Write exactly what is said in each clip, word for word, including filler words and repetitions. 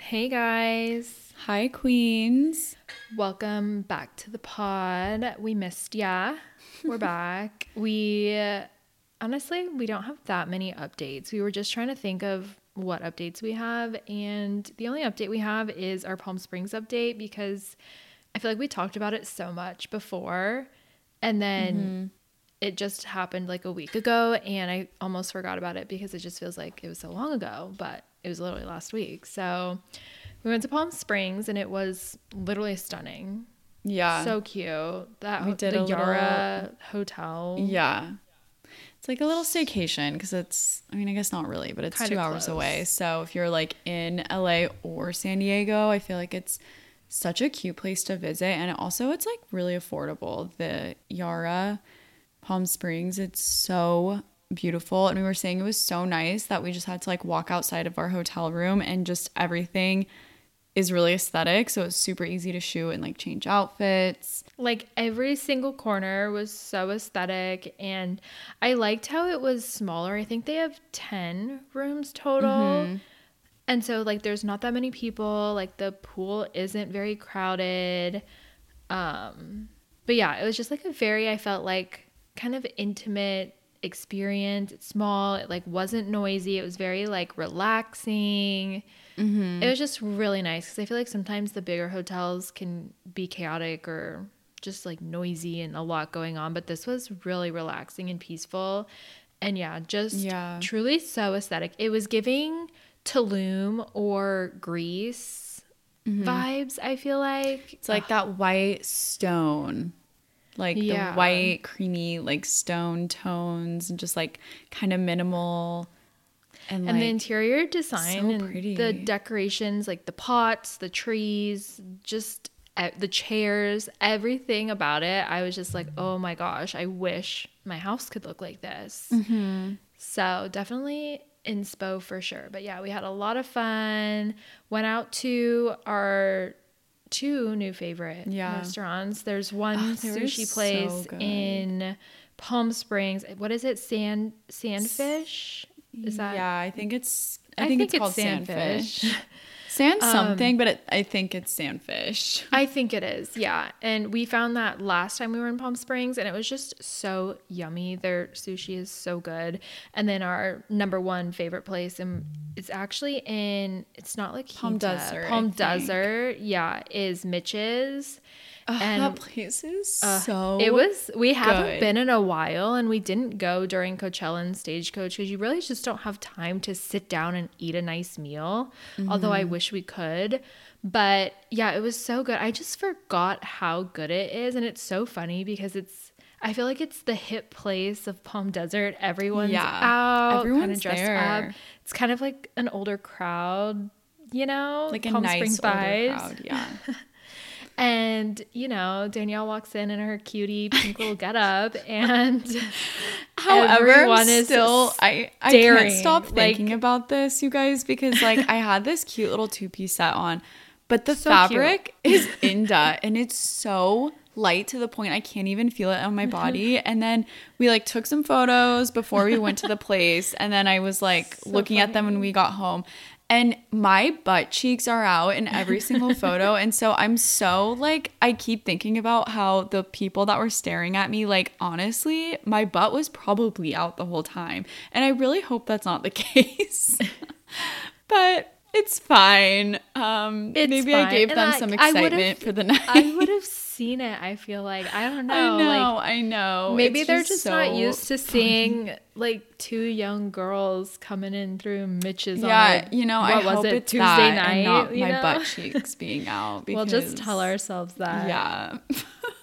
Hey guys. Hi, queens. Welcome back to the pod. We missed ya. We're back. We honestly, we don't have that many updates. We were just trying to think of what updates we have, and the only update we have is our Palm Springs update because I feel like we talked about it so much before, and then mm-hmm. it just happened like a week ago, and I almost forgot about it because it just feels like it was so long ago, but it was literally last week. So we went to Palm Springs and it was literally stunning. Yeah. So cute. That we did the a Yara little, hotel. Yeah. It's like a little staycation because it's, I mean, I guess not really, but it's Kinda two hours close. away. So if you're like in L A or San Diego, I feel like it's such a cute place to visit. And also it's like really affordable. The Yara Palm Springs, it's so beautiful. And we were saying it was so nice that we just had to like walk outside of our hotel room and just everything is really aesthetic, so it's super easy to shoot and like change outfits. Like every single corner was so aesthetic, and I liked how it was smaller. I think they have ten rooms total. Mm-hmm. And so like there's not that many people, like the pool isn't very crowded. Um but yeah, it was just like a very, I felt like kind of intimate experience. It's small, it like wasn't noisy. It was very like relaxing. Mm-hmm. It was just really nice because I feel like sometimes the bigger hotels can be chaotic or just like noisy and a lot going on, but this was really relaxing and peaceful. And yeah, just yeah. truly so aesthetic. It was giving Tulum or Greece mm-hmm. vibes, I feel like. It's like Ugh. that white stone. Like yeah. the white, creamy, like stone tones and just like kind of minimal. And, and like, the interior design so and pretty. The decorations, like the pots, the trees, just the chairs, everything about it. I was just like, oh my gosh, I wish my house could look like this. Mm-hmm. So definitely inspo for sure. But yeah, we had a lot of fun. Went out to our two new favorite yeah. restaurants. There's one oh, sushi place so in Palm Springs. What is it? Sand Sandfish? Is that? Yeah, I think it's. I, I think, think it's, it's called Sandfish. Sandfish. Sand something, um, but it, I think it's Sandfish. I think it is, yeah. And we found that last time we were in Palm Springs, and it was just so yummy. Their sushi is so good. And then our number one favorite place, and it's actually in. It's not like Palm Hita, Desert. Palm Desert, yeah, is Mitch's. Uh, and that place is uh, so it was we haven't good. been in a while, and we didn't go during Coachella and Stagecoach because you really just don't have time to sit down and eat a nice meal, mm-hmm. although I wish we could. But yeah, it was so good. I just forgot how good it is, and it's so funny because it's I feel like it's the hip place of Palm Desert. Everyone's yeah. out, everyone's kind of dressed there. up. It's kind of like an older crowd, you know, like a Palm nice Springs older vibes. crowd, yeah. And, you know, Danielle walks in in her cutie pink little getup, and however, everyone is still, I, I staring. can't stop thinking like, about this, you guys, because, like, I had this cute little two-piece set on, but the so fabric is Inda, and it's so light to the point I can't even feel it on my body. And then we, like, took some photos before we went to the place, and then I was, like, so looking funny. at them when we got home. And my butt cheeks are out in every single photo. And so I'm so like, I keep thinking about how the people that were staring at me, like, honestly, my butt was probably out the whole time. And I really hope that's not the case. But it's fine. Um, it's maybe fine. I gave and them I, some excitement for the night. I would have seen it, I feel like. I don't know. I know, like, I know. Maybe it's they're just, just so not used to funny. seeing like two young girls coming in through Mitch's. Yeah, on a, you know, what I was hope it, it's Tuesday that night, and not you my know? butt cheeks being out. Because, we'll just tell ourselves that. Yeah. but,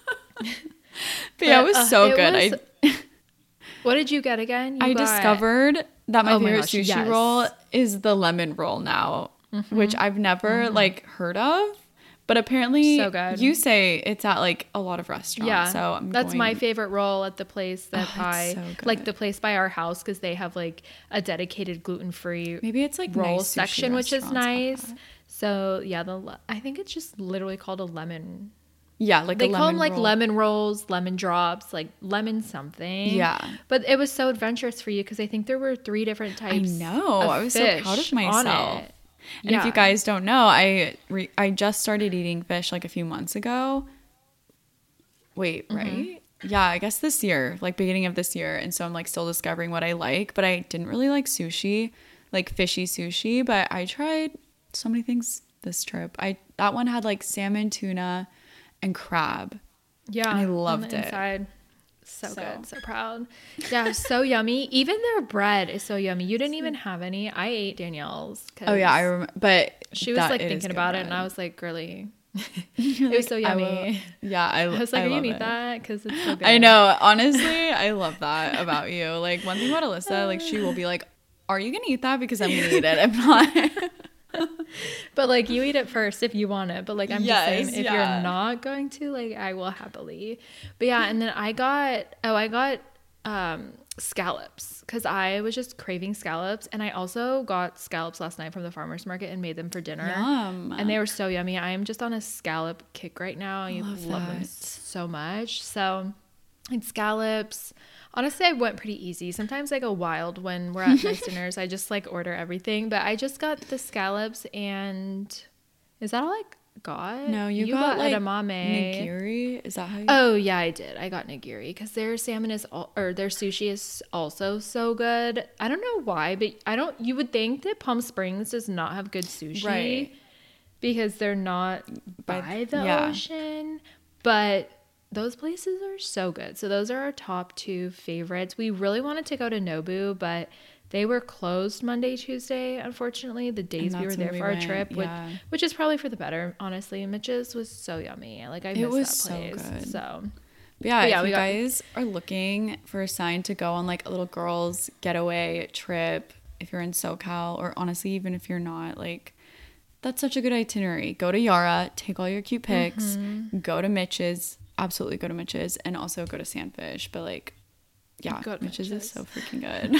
but yeah, it was uh, so it good. Was, I what did you get again? You I got, discovered that my oh my favorite gosh, sushi yes. roll is the lemon roll now, mm-hmm. which I've never mm-hmm. like heard of. But apparently, so good. You say it's at like a lot of restaurants. Yeah, so I'm that's going... my favorite roll at the place that oh, I so like. The place by our house because they have like a dedicated gluten free maybe it's like roll nice section, which is nice. Like so yeah, the I think it's just literally called a lemon. Yeah, like they a call lemon them like roll. lemon rolls, lemon drops, like lemon something. Yeah, but it was so adventurous for you because I think there were three different types. I know. Of I was fish so proud of myself. On it. And Yeah. if you guys don't know, I re- I just started eating fish like a few months ago. Wait, right? Mm-hmm. Yeah, I guess this year, like beginning of this year. And so I'm like still discovering what I like, but I didn't really like sushi, like fishy sushi, but I tried so many things this trip. I that one had like salmon, tuna, and crab. Yeah. And I loved on the it. Inside. So, So. good. So proud. Yeah, so yummy. Even their bread is so yummy. You didn't even have any. I ate Danielle's. Oh yeah, I remember. But she was that, like it thinking about bread. it, and I was like, girly. It was so yummy. I will, yeah, I, I was like, I are you love gonna eat it. that? Because it's so good. I know. Honestly, I love that about you. Like one thing about Alyssa, like she will be like, "Are you gonna eat that?" Because I'm gonna eat it. I'm not. But like you eat it first if you want it. But like I'm Yes, just saying, if yeah. you're not going to, like I will happily. But yeah, and then I got oh I got um scallops because I was just craving scallops, and I also got scallops last night from the farmer's market and made them for dinner. Yum. And they were so yummy. I am just on a scallop kick right now. I love love them that. so much. So and scallops. Honestly, I went pretty easy. Sometimes I go wild when we're at nice dinners. I just like order everything. But I just got the scallops, and is that all I got? No, you, got, like edamame. nigiri. Is that how you? Oh yeah, I did. I got nigiri because their salmon is all, or their sushi is also so good. I don't know why, but I don't. You would think that Palm Springs does not have good sushi, Right. because they're not by, By- the yeah. ocean, but those places are so good. So those are our top two favorites. We really wanted to go to Nobu, but they were closed Monday, Tuesday, unfortunately, the days we that's were there when we for our went, trip, yeah. which, which is probably for the better, honestly. Mitch's was so yummy. Like I It missed was that so place. good. So But yeah, But yeah, if we you got- guys are looking for a sign to go on like a little girls getaway trip, if you're in SoCal, or honestly, even if you're not, like that's such a good itinerary. Go to Yara, take all your cute pics, Mm-hmm. go to Mitch's, absolutely go to Mitch's, and also go to Sandfish. But like, yeah, Go to Mitch's Mitch's. is so freaking good.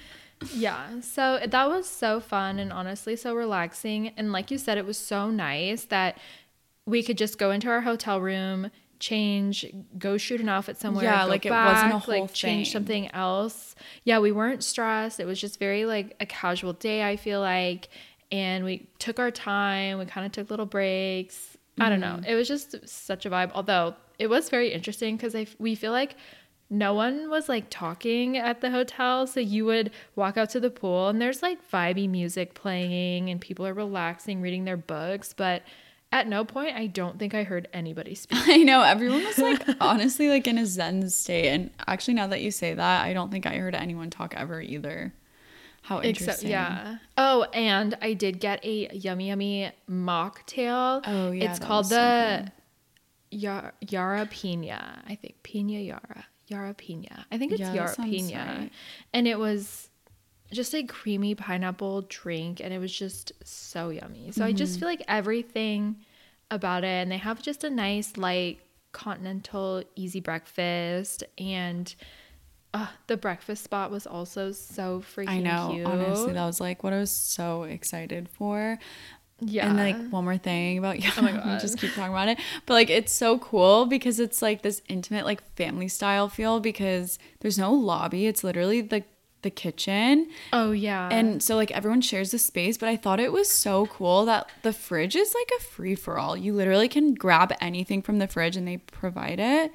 yeah, so that was so fun and honestly so relaxing. And like you said, it was so nice that we could just go into our hotel room, change, go shoot an outfit somewhere. Yeah, go like, it back, wasn't a whole like change thing. something else. Yeah, we weren't stressed. It was just very like a casual day, I feel like. And we took our time. We kind of took little breaks. I don't know. It was just such a vibe. Although it was very interesting because I we feel like no one was like talking at the hotel. So you would walk out to the pool and there's like vibey music playing and people are relaxing, reading their books. But at no point, I don't think I heard anybody speak. I know, everyone was like honestly like in a zen state. And actually, now that you say that, I don't think I heard anyone talk ever either. How interesting. Except, yeah. Oh, and I did get a yummy, yummy mocktail. Oh, yeah, It's that called was so the Yara, Yara Pina. I think Pina Yara. Yara Pina. I think it's Yeah, that Yara sounds Pina. right. And it was just a creamy pineapple drink, and it was just so yummy. So I Mm-hmm. just feel like everything about it, and they have just a nice, light, continental, easy breakfast, and uh, the breakfast spot was also so freaking I know, cute. honestly, that was like what I was so excited for. Yeah. And like one more thing about yeah, Oh my we God. just keep talking about it. But like it's so cool because it's like this intimate like family style feel because there's no lobby. It's literally the the kitchen. Oh yeah. And so like everyone shares the space, but I thought it was so cool that the fridge is like a free for all. You literally can grab anything from the fridge and they provide it.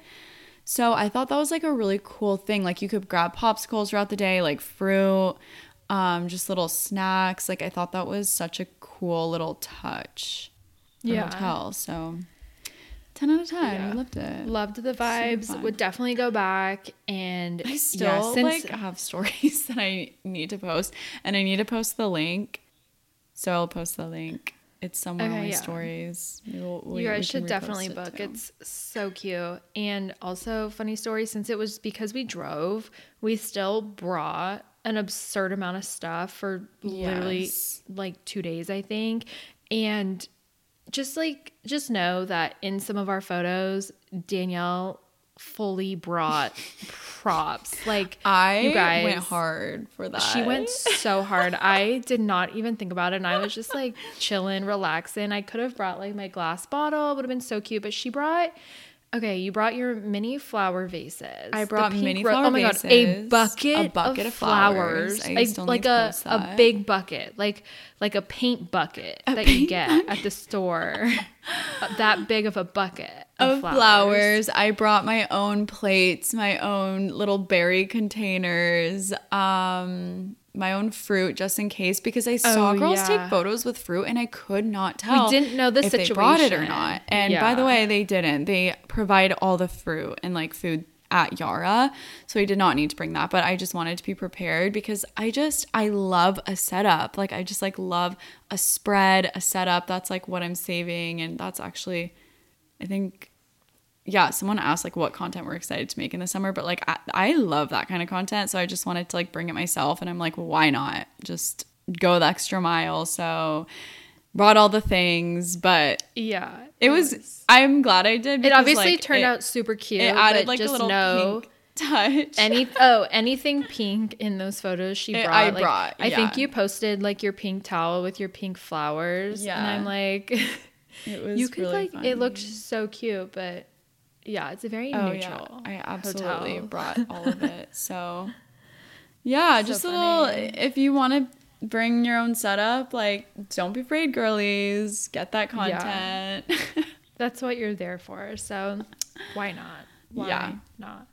So I thought that was like a really cool thing. Like you could grab popsicles throughout the day, like fruit, um, just little snacks. Like I thought that was such a cool little touch for Yeah. hotel. So ten out of ten. Yeah. I loved it. Loved the vibes. fun. Would definitely go back. And I yeah, still since like have stories that I need to post, and I need to post the link. So I'll post the link. It's somewhere on Okay, my yeah. stories. We'll- we- you we guys can should definitely repost it book. too. It's so cute. And also, funny story, since it was because we drove, we still brought an absurd amount of stuff for literally Yes. like two days, I think. And just like, just know that in some of our photos, Danielle fully brought props. Like, I you guys went hard for that. She went so hard. I did not even think about it. And I was just like chilling, relaxing. I could have brought like my glass bottle. It would have been so cute. But she brought Okay, you brought your mini flower vases. I brought mini ro- flower Oh my vases. god, a bucket, A bucket of, of flowers. flowers. I A- still like need to a, post a that. big bucket, like like a paint bucket A that you paint get bucket. at the store. That big of a bucket of, Of flowers. flowers. I brought my own plates, my own little berry containers, um, my own fruit just in case, because I saw Oh, girls yeah. take photos with fruit and I could not tell didn't know the if they brought it or situation. not. And by the Yeah. way, they didn't. They provide all the fruit and like food at Yara, so I did not need to bring that, but I just wanted to be prepared because I just I love a setup. Like I just like love a spread, a setup. That's like what I'm saving, and that's actually I think yeah, someone asked like what content we're excited to make in the summer, but like I, I love that kind of content, so I just wanted to like bring it myself, and I'm like, well, why not just go the extra mile? So brought all the things, but Yeah. it, it was, was I'm glad I did. It obviously like, turned it, out super cute. It added but like just a little know pink touch. Any oh anything pink in those photos she It- brought. I like, brought, I think yeah. you posted like your pink towel with your pink flowers. Yeah. And I'm like, It was you could really like funny. it looked so cute, but yeah, it's a very Oh neutral. yeah, I absolutely hotel. brought all of it. So yeah, So just a little. funny. If you want to bring your own setup, like don't be afraid, girlies. Get that content. Yeah. That's what you're there for. So why not? Why Yeah. not?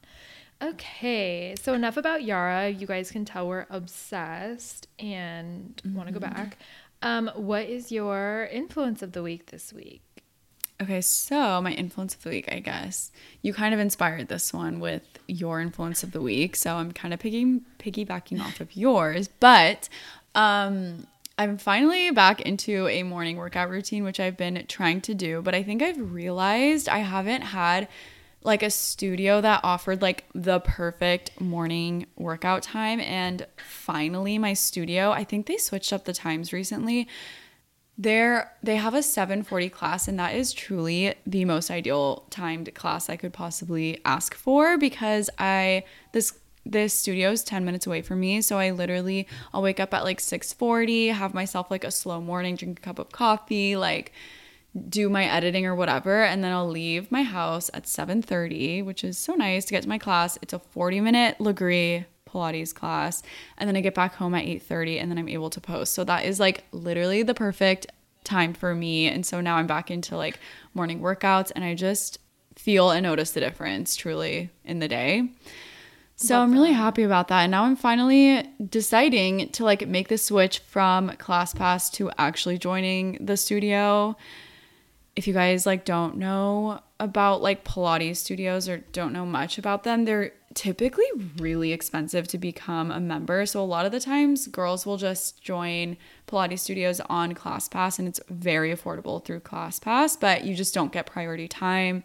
Okay, so enough about Yara. You guys can tell we're obsessed and mm-hmm. want to go back. Um, what is your influence of the week this week? Okay, so my influence of the week, I guess you kind of inspired this one with your influence of the week, so I'm kind of piggy piggybacking off of yours. But um, I'm finally back into a morning workout routine, which I've been trying to do. But I think I've realized I haven't had like a studio that offered like the perfect morning workout time. And finally my studio, I think they switched up the times recently. They're, they have a seven forty class, and that is truly the most ideal timed class I could possibly ask for, because I, this, this studio is ten minutes away from me. So I literally, I'll wake up at like six forty, have myself like a slow morning, drink a cup of coffee, like do my editing or whatever, and then I'll leave my house at seven thirty, which is so nice to get to my class. It's a forty minute Legree Pilates class, and then I get back home at eight thirty, and then I'm able to post. So that is like literally the perfect time for me. And so now I'm back into like morning workouts, and I just feel and notice the difference truly in the day. So Love I'm really that. happy about that. And now I'm finally deciding to like make the switch from ClassPass to actually joining the studio. If you guys like don't know about like Pilates studios or don't know much about them, they're typically really expensive to become a member. So a lot of the times girls will just join Pilates studios on ClassPass, and it's very affordable through ClassPass, but you just don't get priority time.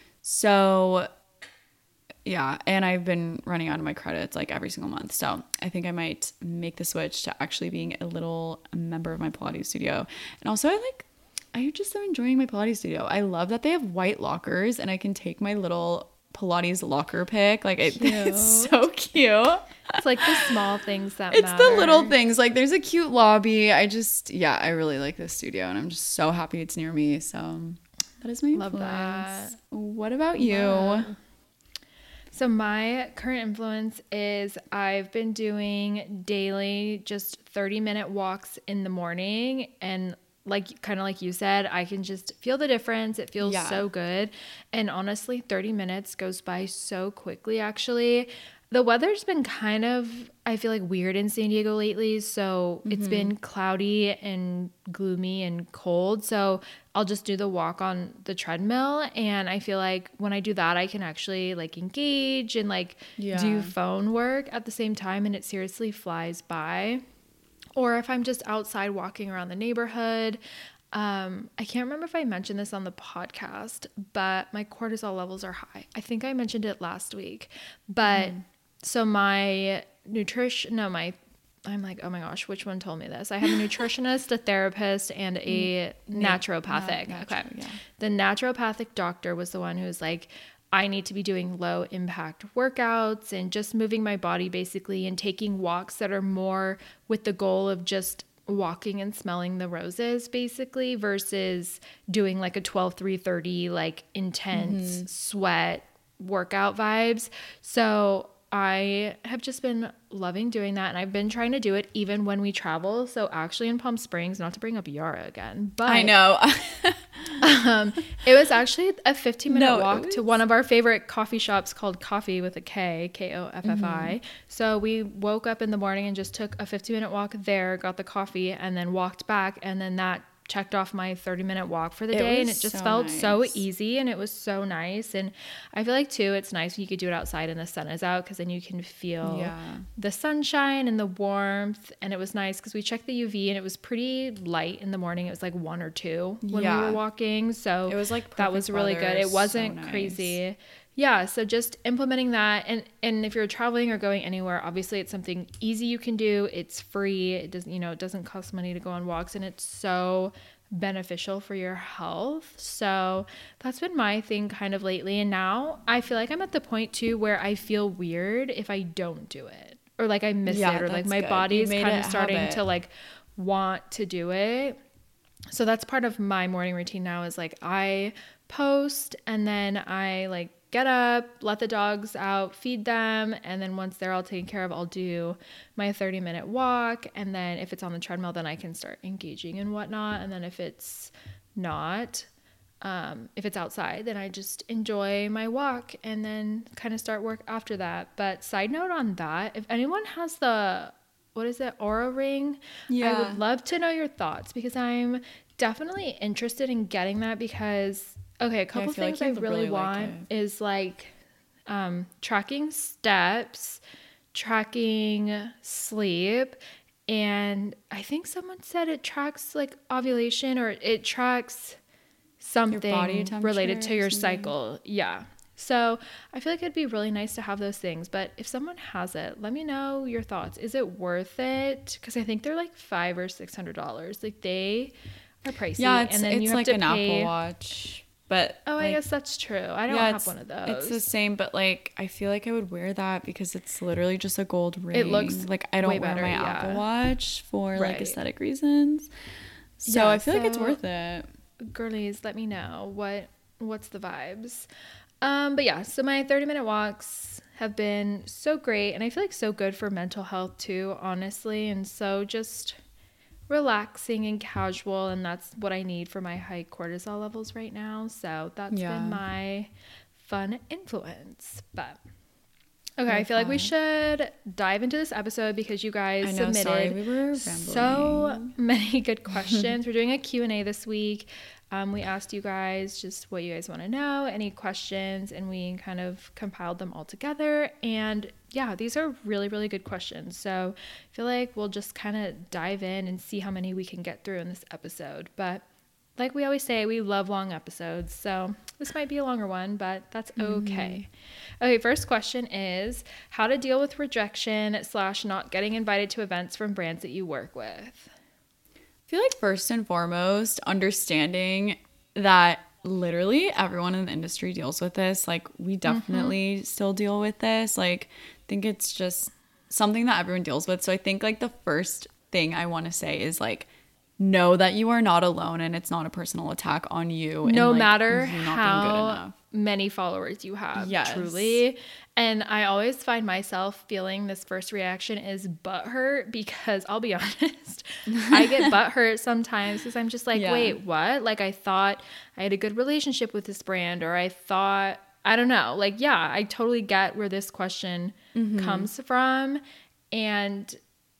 So yeah, and I've been running out of my credits like every single month. So I think I might make the switch to actually being a little member of my Pilates studio. And also I like I just am enjoying my Pilates studio. I love that they have white lockers, and I can take my little Pilates locker pick. Like it, it's so cute. It's like the small things that It's matter. the little things. Like there's a cute lobby. I just, yeah, I really like this studio, and I'm just so happy it's near me. So that is my Love influence. that. What about you? Love. So my current influence is I've been doing daily just thirty minute walks in the morning, and like kind of like you said, I can just feel the difference. It feels Yeah. so good. And honestly, thirty minutes goes by so quickly actually. The weather's been kind of, I feel like, weird in San Diego lately. So mm-hmm. it's been cloudy and gloomy and cold. So I'll just do the walk on the treadmill. And I feel like when I do that, I can actually like engage and like Yeah. do phone work at the same time. And it seriously flies by. Or if I'm just outside walking around the neighborhood. Um, I can't remember if I mentioned this on the podcast, but my cortisol levels are high. I think I mentioned it last week. But mm. so my nutrition, no, my, I'm like, oh my gosh, which one told me this? I have a nutritionist, a therapist, and a Na- naturopathic. Na- okay. natural, yeah. The naturopathic doctor was the one who's like, I need to be doing low impact workouts and just moving my body basically, and taking walks that are more with the goal of just walking and smelling the roses basically versus doing like a twelve three thirty like intense mm-hmm. sweat workout vibes. So I have just been loving doing that, and I've been trying to do it even when we travel. So actually in Palm Springs, not to bring up Yara again, but I know um, it was actually a fifteen minute no, walk was... to one of our favorite coffee shops called Coffee with a K, K O F F I. Mm-hmm. So we woke up in the morning and just took a fifteen minute walk there, got the coffee, and then walked back, and then that checked off my thirty minute walk for the it day, and it just so felt nice. so easy, and it was so nice. And I feel like too it's nice when you could do it outside and the sun is out, because then you can feel yeah. the sunshine and the warmth. And it was nice because we checked the U V and it was pretty light in the morning. It was like one or two when yeah. we were walking, so it was like that was really weather. good. It wasn't so nice. crazy. Yeah, so just implementing that, and and if you're traveling or going anywhere, obviously it's something easy you can do. It's free. It doesn't, you know, it doesn't cost money to go on walks, and it's so beneficial for your health. So that's been my thing kind of lately. And now I feel like I'm at the point too where I feel weird if I don't do it, or like I miss yeah, it, or like my good. body's kind of starting habit. to like want to do it. So that's part of my morning routine now, is like I post, and then I like get up, let the dogs out, feed them, and then once they're all taken care of, I'll do my thirty minute walk. And then if it's on the treadmill, then I can start engaging and whatnot. And then if it's not, um, if it's outside, then I just enjoy my walk and then kind of start work after that. But side note on that, if anyone has the, what is it, Aura ring? Yeah. I would love to know your thoughts, because I'm definitely interested in getting that, because okay, a couple yeah, I things like I really, really want like is like um, tracking steps, tracking sleep, and I think someone said it tracks like ovulation, or it tracks something related to your cycle. Yeah. So I feel like it'd be really nice to have those things. But if someone has it, let me know your thoughts. Is it worth it? Because I think they're like five or six hundred dollars. Like they are pricey. Yeah, it's, and then it's you have like to an pay... Apple Watch. But oh, like, I guess that's true. I don't yeah, have one of those. It's the same, but like I feel like I would wear that because it's literally just a gold ring. It looks like I don't way wear better, my yeah. Apple Watch for right. like aesthetic reasons. So yeah, I feel so, like it's worth it. Girlies, let me know what what's the vibes. Um, but yeah, so my thirty minute walks have been so great, and I feel like so good for mental health too, honestly, and so just relaxing and casual, and that's what I need for my high cortisol levels right now. So that's yeah. been my fun influence. But okay, I feel fun. like we should dive into this episode, because you guys I know, submitted sorry, we were so many good questions. We're doing a Q and A this week. Um, we asked you guys just what you guys want to know, any questions, and we kind of compiled them all together. And yeah, these are really, really good questions. So I feel like we'll just kind of dive in and see how many we can get through in this episode. But like we always say, we love long episodes. So this might be a longer one, but that's okay. Mm-hmm. Okay, first question is how to deal with rejection slash not getting invited to events from brands that you work with. I feel like first and foremost, understanding that literally everyone in the industry deals with this. Like we definitely mm-hmm. still deal with this. Like I think it's just something that everyone deals with. So I think like the first thing I want to say is like, know that you are not alone, and it's not a personal attack on you. No and, like, matter how many followers you have, yes. truly. And I always find myself feeling this first reaction is butthurt, because I'll be honest, I get butthurt sometimes because I'm just like, yeah. wait, what? Like I thought I had a good relationship with this brand, or I thought, I don't know. Like, yeah, I totally get where this question mm-hmm. comes from. And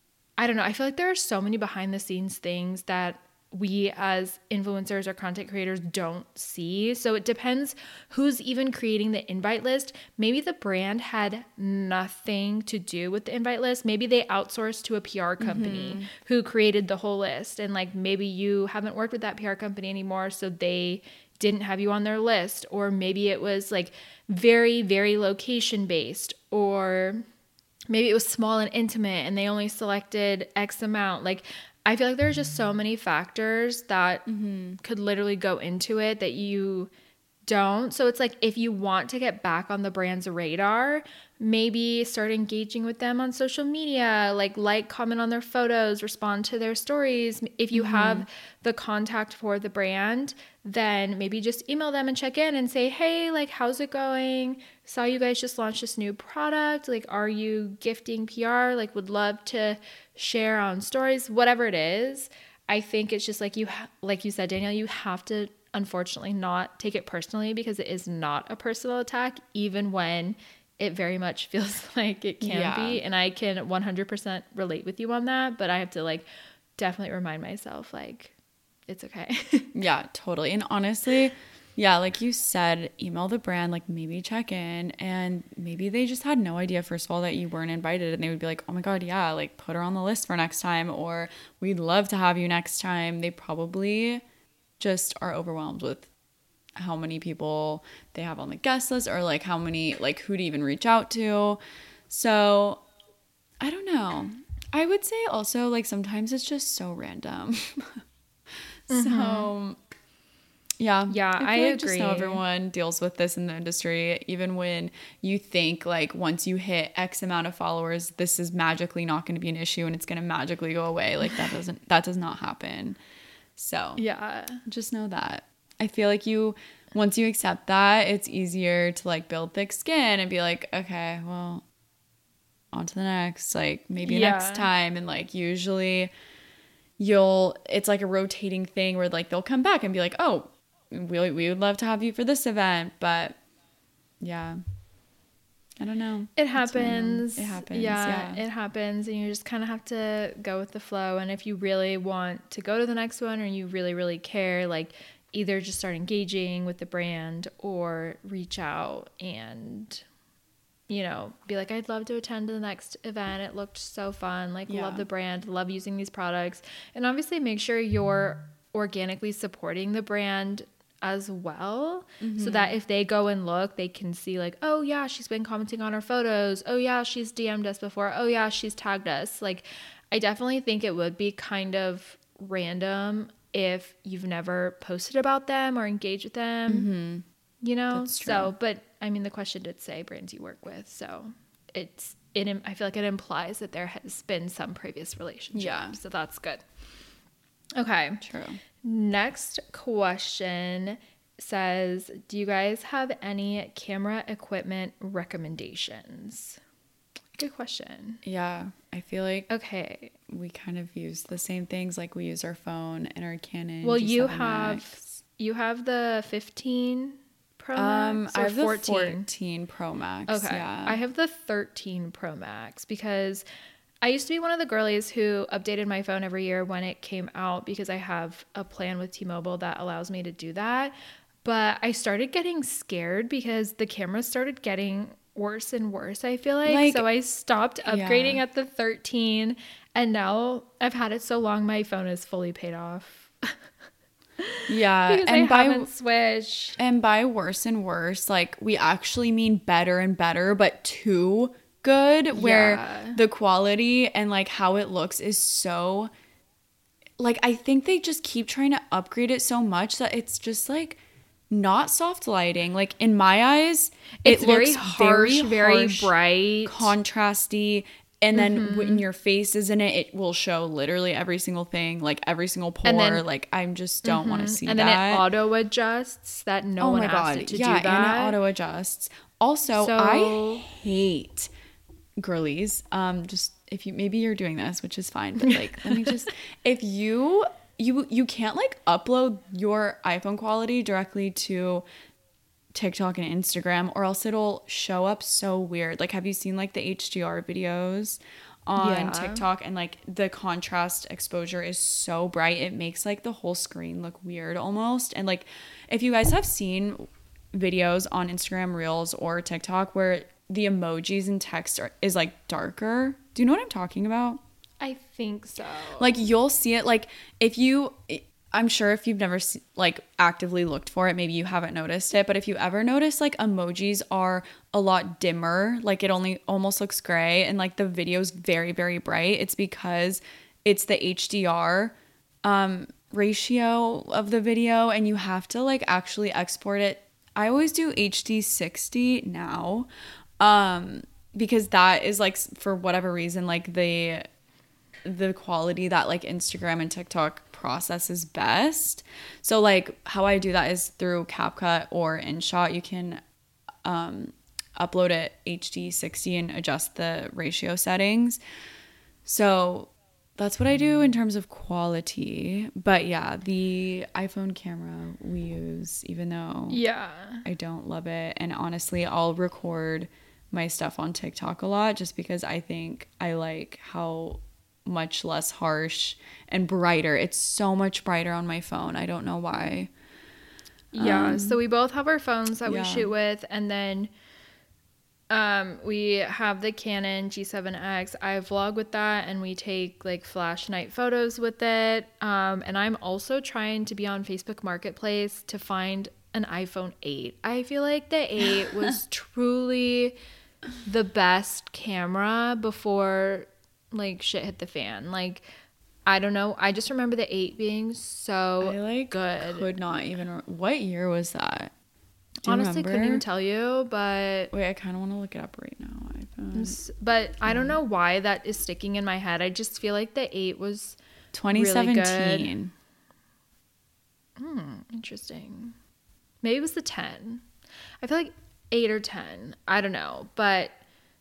I don't know. I feel like there are so many behind the scenes things that we as influencers or content creators don't see. So it depends who's even creating the invite list. Maybe the brand had nothing to do with the invite list. Maybe they outsourced to a P R company mm-hmm. who created the whole list. And like maybe you haven't worked with that P R company anymore, so they didn't have you on their list. Or maybe it was like very, very location based, or maybe it was small and intimate and they only selected X amount. Like, I feel like there's just so many factors that mm-hmm. could literally go into it that you don't. So it's like if you want to get back on the brand's radar, maybe start engaging with them on social media, like like, comment on their photos, respond to their stories. If you mm-hmm. have the contact for the brand, then maybe just email them and check in and say, hey, like, how's it going? Saw you guys just launched this new product. Like, are you gifting P R? Like, would love to share on stories, whatever it is. I think it's just like you, ha- like you said, Danielle, you have to unfortunately not take it personally, because it is not a personal attack, even when it very much feels like it can yeah. be. And I can one hundred percent relate with you on that, but I have to like definitely remind myself like it's okay. Yeah, totally. And honestly, yeah, like you said, email the brand, like maybe check in, and maybe they just had no idea, first of all, that you weren't invited, and they would be like, oh my God, yeah, like put her on the list for next time, or we'd love to have you next time. They probably just are overwhelmed with how many people they have on the guest list, or like how many, like who to even reach out to. So I don't know. I would say also like sometimes it's just so random. Mm-hmm. So yeah. Yeah, I, I, I like agree. Just know everyone deals with this in the industry. Even when you think like once you hit X amount of followers, this is magically not going to be an issue and it's going to magically go away. Like that doesn't, that does not happen. So yeah, just know that. I feel like you, once you accept that, it's easier to like build thick skin and be like, okay, well, on to the next, like maybe yeah. next time. And like usually you'll, it's like a rotating thing where like they'll come back and be like, oh, we we would love to have you for this event. But yeah, I don't know. It happens. It happens. Yeah, yeah, it happens. And you just kind of have to go with the flow. And if you really want to go to the next one, or you really, really care, like either just start engaging with the brand or reach out and, you know, be like, I'd love to attend the next event. It looked so fun. Like, yeah. love the brand, love using these products. And obviously make sure you're organically supporting the brand as well, mm-hmm. so that if they go and look, they can see like, oh yeah, she's been commenting on our photos, oh yeah, she's D M'd us before, oh yeah, she's tagged us. Like, I definitely think it would be kind of random if you've never posted about them or engaged with them, mm-hmm. you know. That's true. So but I mean, the question did say brands you work with, so it's it I feel like it implies that there has been some previous relationship. Yeah, so that's good. Okay, true. Next question says, do you guys have any camera equipment recommendations? Good question. Yeah, I feel like okay, we kind of use the same things. Like we use our phone and our Canon. Well, G seven you have X. you have the fifteen Pro Max um, or I have fourteen? The fourteen Pro Max. Okay, yeah. I have the thirteen Pro Max because I used to be one of the girlies who updated my phone every year when it came out, because I have a plan with T-Mobile that allows me to do that. But I started getting scared because the cameras started getting worse and worse, I feel like. like so I stopped upgrading yeah. at the thirteen, and now I've had it so long my phone is fully paid off. Yeah, because and I by haven't switched. And by worse and worse, like we actually mean better and better, but too good, where yeah. the quality and like how it looks is so, like, I think they just keep trying to upgrade it so much that it's just like not soft lighting. Like in my eyes, it's it very looks harsh, very, very harsh, bright, contrasty. And then mm-hmm. when your face is in it, it will show literally every single thing, like every single pore. Then, like I just don't mm-hmm. want to see and that. And then it auto adjusts that no oh one my asked God. it to yeah, do that. And it auto adjusts. Also, so, I hate girlies. Um, just if you maybe you're doing this, which is fine, but like let me just if you you you can't like upload your iPhone quality directly to TikTok and Instagram, or else it'll show up so weird. Like, have you seen like the H D R videos on yeah. TikTok? And like the contrast exposure is so bright, it makes like the whole screen look weird almost. And like if you guys have seen videos on Instagram Reels or TikTok where the emojis and text are, is like darker, do you know what I'm talking about? I think so. Like you'll see it, like if you I'm sure if you've never like actively looked for it, maybe you haven't noticed it, but if you ever notice like emojis are a lot dimmer, like it only almost looks gray, and like the video's very, very bright, it's because it's the H D R um, ratio of the video, and you have to like actually export it I always do H D sixty now. Um, because that is like, for whatever reason, like the the quality that like Instagram and TikTok processes best. So like how I do that is through CapCut or InShot. You can um upload it H D sixty and adjust the ratio settings. So that's what I do in terms of quality. But yeah, the iPhone camera we use, even though yeah, I don't love it. And honestly, I'll record my stuff on TikTok a lot just because I think I like how much less harsh and brighter. It's so much brighter on my phone. I don't know why. Yeah, Um, so we both have our phones that yeah. we shoot with, and then um we have the Canon G seven X. I vlog with that, and we take like flash night photos with it. Um and I'm also trying to be on Facebook Marketplace to find an iPhone eight. I feel like the eight was truly the best camera before like shit hit the fan. Like, I don't know. I just remember the eight being so I like good. could not even re- what year was that? Do you Honestly, remember? couldn't even tell you, but Wait, I kind of want to look it up right now. iPhone. but I don't know why that is sticking in my head. I just feel like the eight was twenty seventeen. really good. Hmm, interesting. Maybe it was the ten. I feel like eight or ten. I don't know, but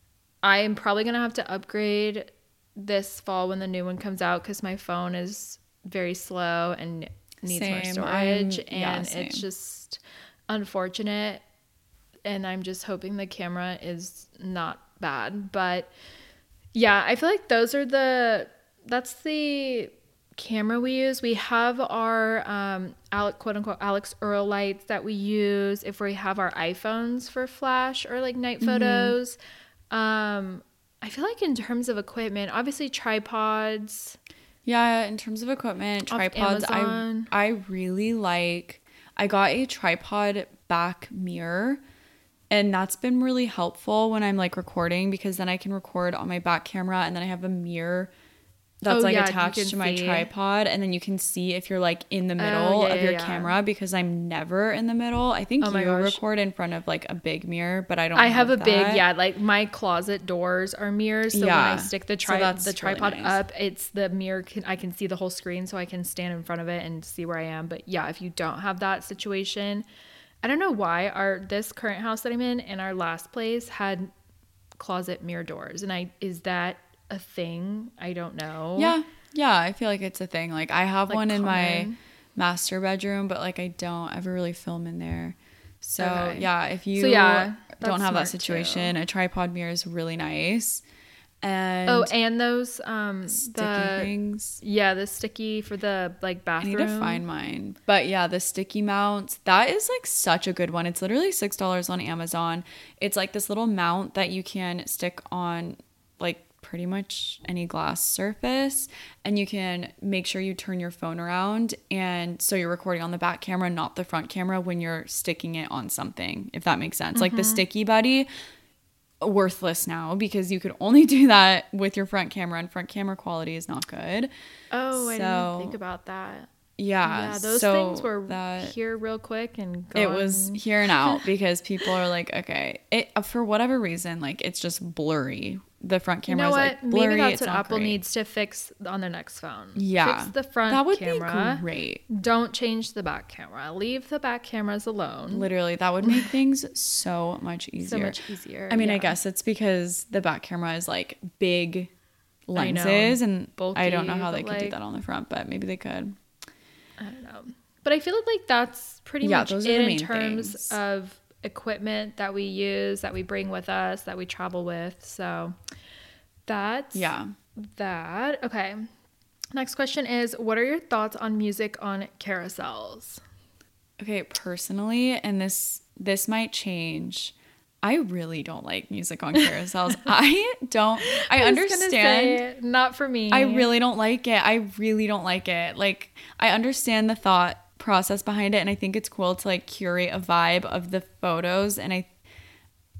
I am probably gonna have to upgrade this fall when the new one comes out because my phone is very slow and needs Same. more storage. I'm- and yeah, it's same. just unfortunate. And I'm just hoping the camera is not bad. But yeah, I feel like those are the, that's the camera we use. We have our um, Alec, quote unquote Alex Earl lights that we use if we have our iPhones for flash or like night photos. Um, I feel like in terms of equipment, obviously tripods. Yeah, in terms of equipment, Off tripods, I Amazon. I really like. I got a tripod back mirror, and that's been really helpful when I'm like recording because then I can record on my back camera and then I have a mirror that's Oh, like yeah, you attached can to my see. tripod, and then you can see if you're like in the Oh, middle yeah, of yeah, your yeah. camera because I'm never in the middle. I think Oh my you gosh. record in front of like a big mirror, but I don't I have a that. big, yeah, like my closet doors are mirrors. So when I Yeah. stick the So tri- that's the really tripod nice. up, it's the mirror. Can, I can see the whole screen, so I can stand in front of it and see where I am. But yeah, if you don't have that situation, I don't know why our this current house that I'm in and our last place had closet mirror doors, and I is that a thing? I don't know. Yeah. Yeah, I feel like it's a thing. Like I have Like one in my common. master bedroom, but like I don't ever really film in there. So Okay. yeah, if you So, yeah, don't that's have that smart, situation, too. a tripod mirror is really nice. And Oh, and those um sticky the things. yeah the sticky for the like I bathroom. need to find mine. But yeah, the sticky mounts, that is like such a good one. It's literally six dollars on Amazon. It's like this little mount that you can stick on like pretty much any glass surface, and you can make sure you turn your phone around, and so you're recording on the back camera, not the front camera, when you're sticking it on something, if that makes sense. Like the Sticky Buddy, worthless now because you could only do that with your front camera, and front camera quality is not good. Oh, I didn't So- even think about that. Yeah, Yeah, those so things were that here real quick and gone. it was here and out because people are like, okay, it for whatever reason, like it's just blurry. The front You camera know is what? like blurry. Maybe that's it's what not Apple great. needs to fix on their next phone. Yeah, Fix the front that would camera. be great. Don't change the back camera. Leave the back cameras alone. Literally, that would make things so much easier. So much easier. I mean, I yeah. guess it's because the back camera is like big I know, lenses, and I don't know bulky, how they but, could do like- that on the front, but maybe they could. I don't know. But I feel like that's pretty Yeah, much those it are the in main terms things. of equipment that we use, that we bring with us, that we travel with. So that's Yeah. that. Okay. Next question is, what are your thoughts on music on carousels? Okay, personally, and this this might change. I really don't like music on carousels. I don't. I, I was gonna understand. say, not for me. I really don't like it. I really don't like it. Like, I understand the thought process behind it, and I think it's cool to like curate a vibe of the photos, and I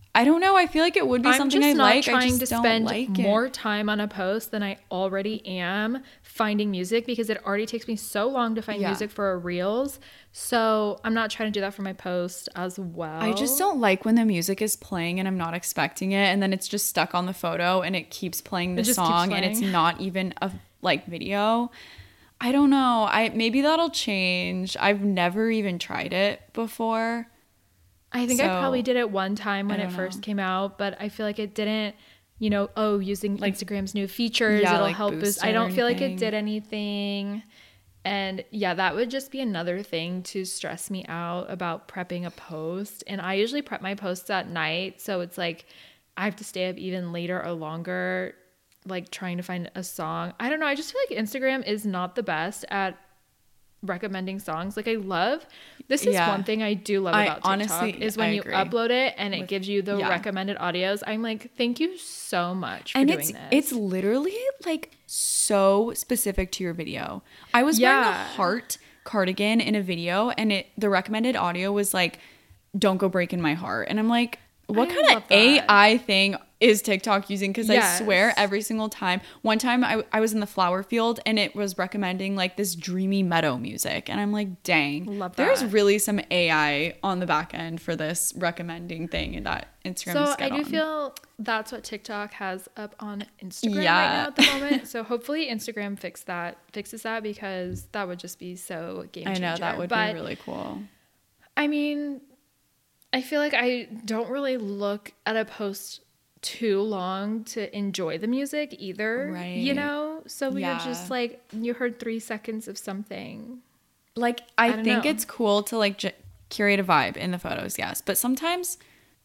I don't know. I feel like it would be I'm something just I not like. trying I just to don't spend like more it. time on a post than I already am finding music, because it already takes me so long to find Yeah. music for a reels. So I'm not trying to do that for my post as well. I just don't like when the music is playing and I'm not expecting it, and then it's just stuck on the photo and it keeps playing the It just keeps song and it's playing. not even a like video. I don't know. I maybe that'll change. I've never even tried it before. I think So, I probably did it one time when I it don't first know. came out, but I feel like it didn't, you know, oh, using Like- Instagram's new features, Yeah, it'll like help boost boost. I it or don't feel like it anything. did anything. And yeah, that would just be another thing to stress me out about prepping a post. And I usually prep my posts at night. So it's like I have to stay up even later or longer, like trying to find a song. I don't know. I just feel like Instagram is not the best at recommending songs. Like I love, this is Yeah. one thing I do love I about TikTok honestly- is when I you agree. upload it and it With- gives you the yeah. recommended audios. I'm like, thank you so much for And doing it's this. it's literally like so specific to your video. I was wearing a Yeah. heart cardigan in a video and it the recommended audio was like don't go breaking my heart. And I'm like, what I kind love of that. A I thing is TikTok using? Because Yes. I swear every single time. One time I, I was in the flower field and it was recommending like this dreamy meadow music. And I'm like, dang, Love there's that. really some A I on the back end for this recommending thing that Instagram So is I get do on. feel that's what TikTok has up on Instagram Yeah. right now at the moment. So hopefully Instagram fix that fixes that, because that would just be so game I changer. know, that would but, be really cool. I mean, I feel like I don't really look at a post too long to enjoy the music either. Right. You know? So you're Yeah. just like, you heard three seconds of something. Like I, I don't think know. it's cool to like j- curate a vibe in the photos, yes, but sometimes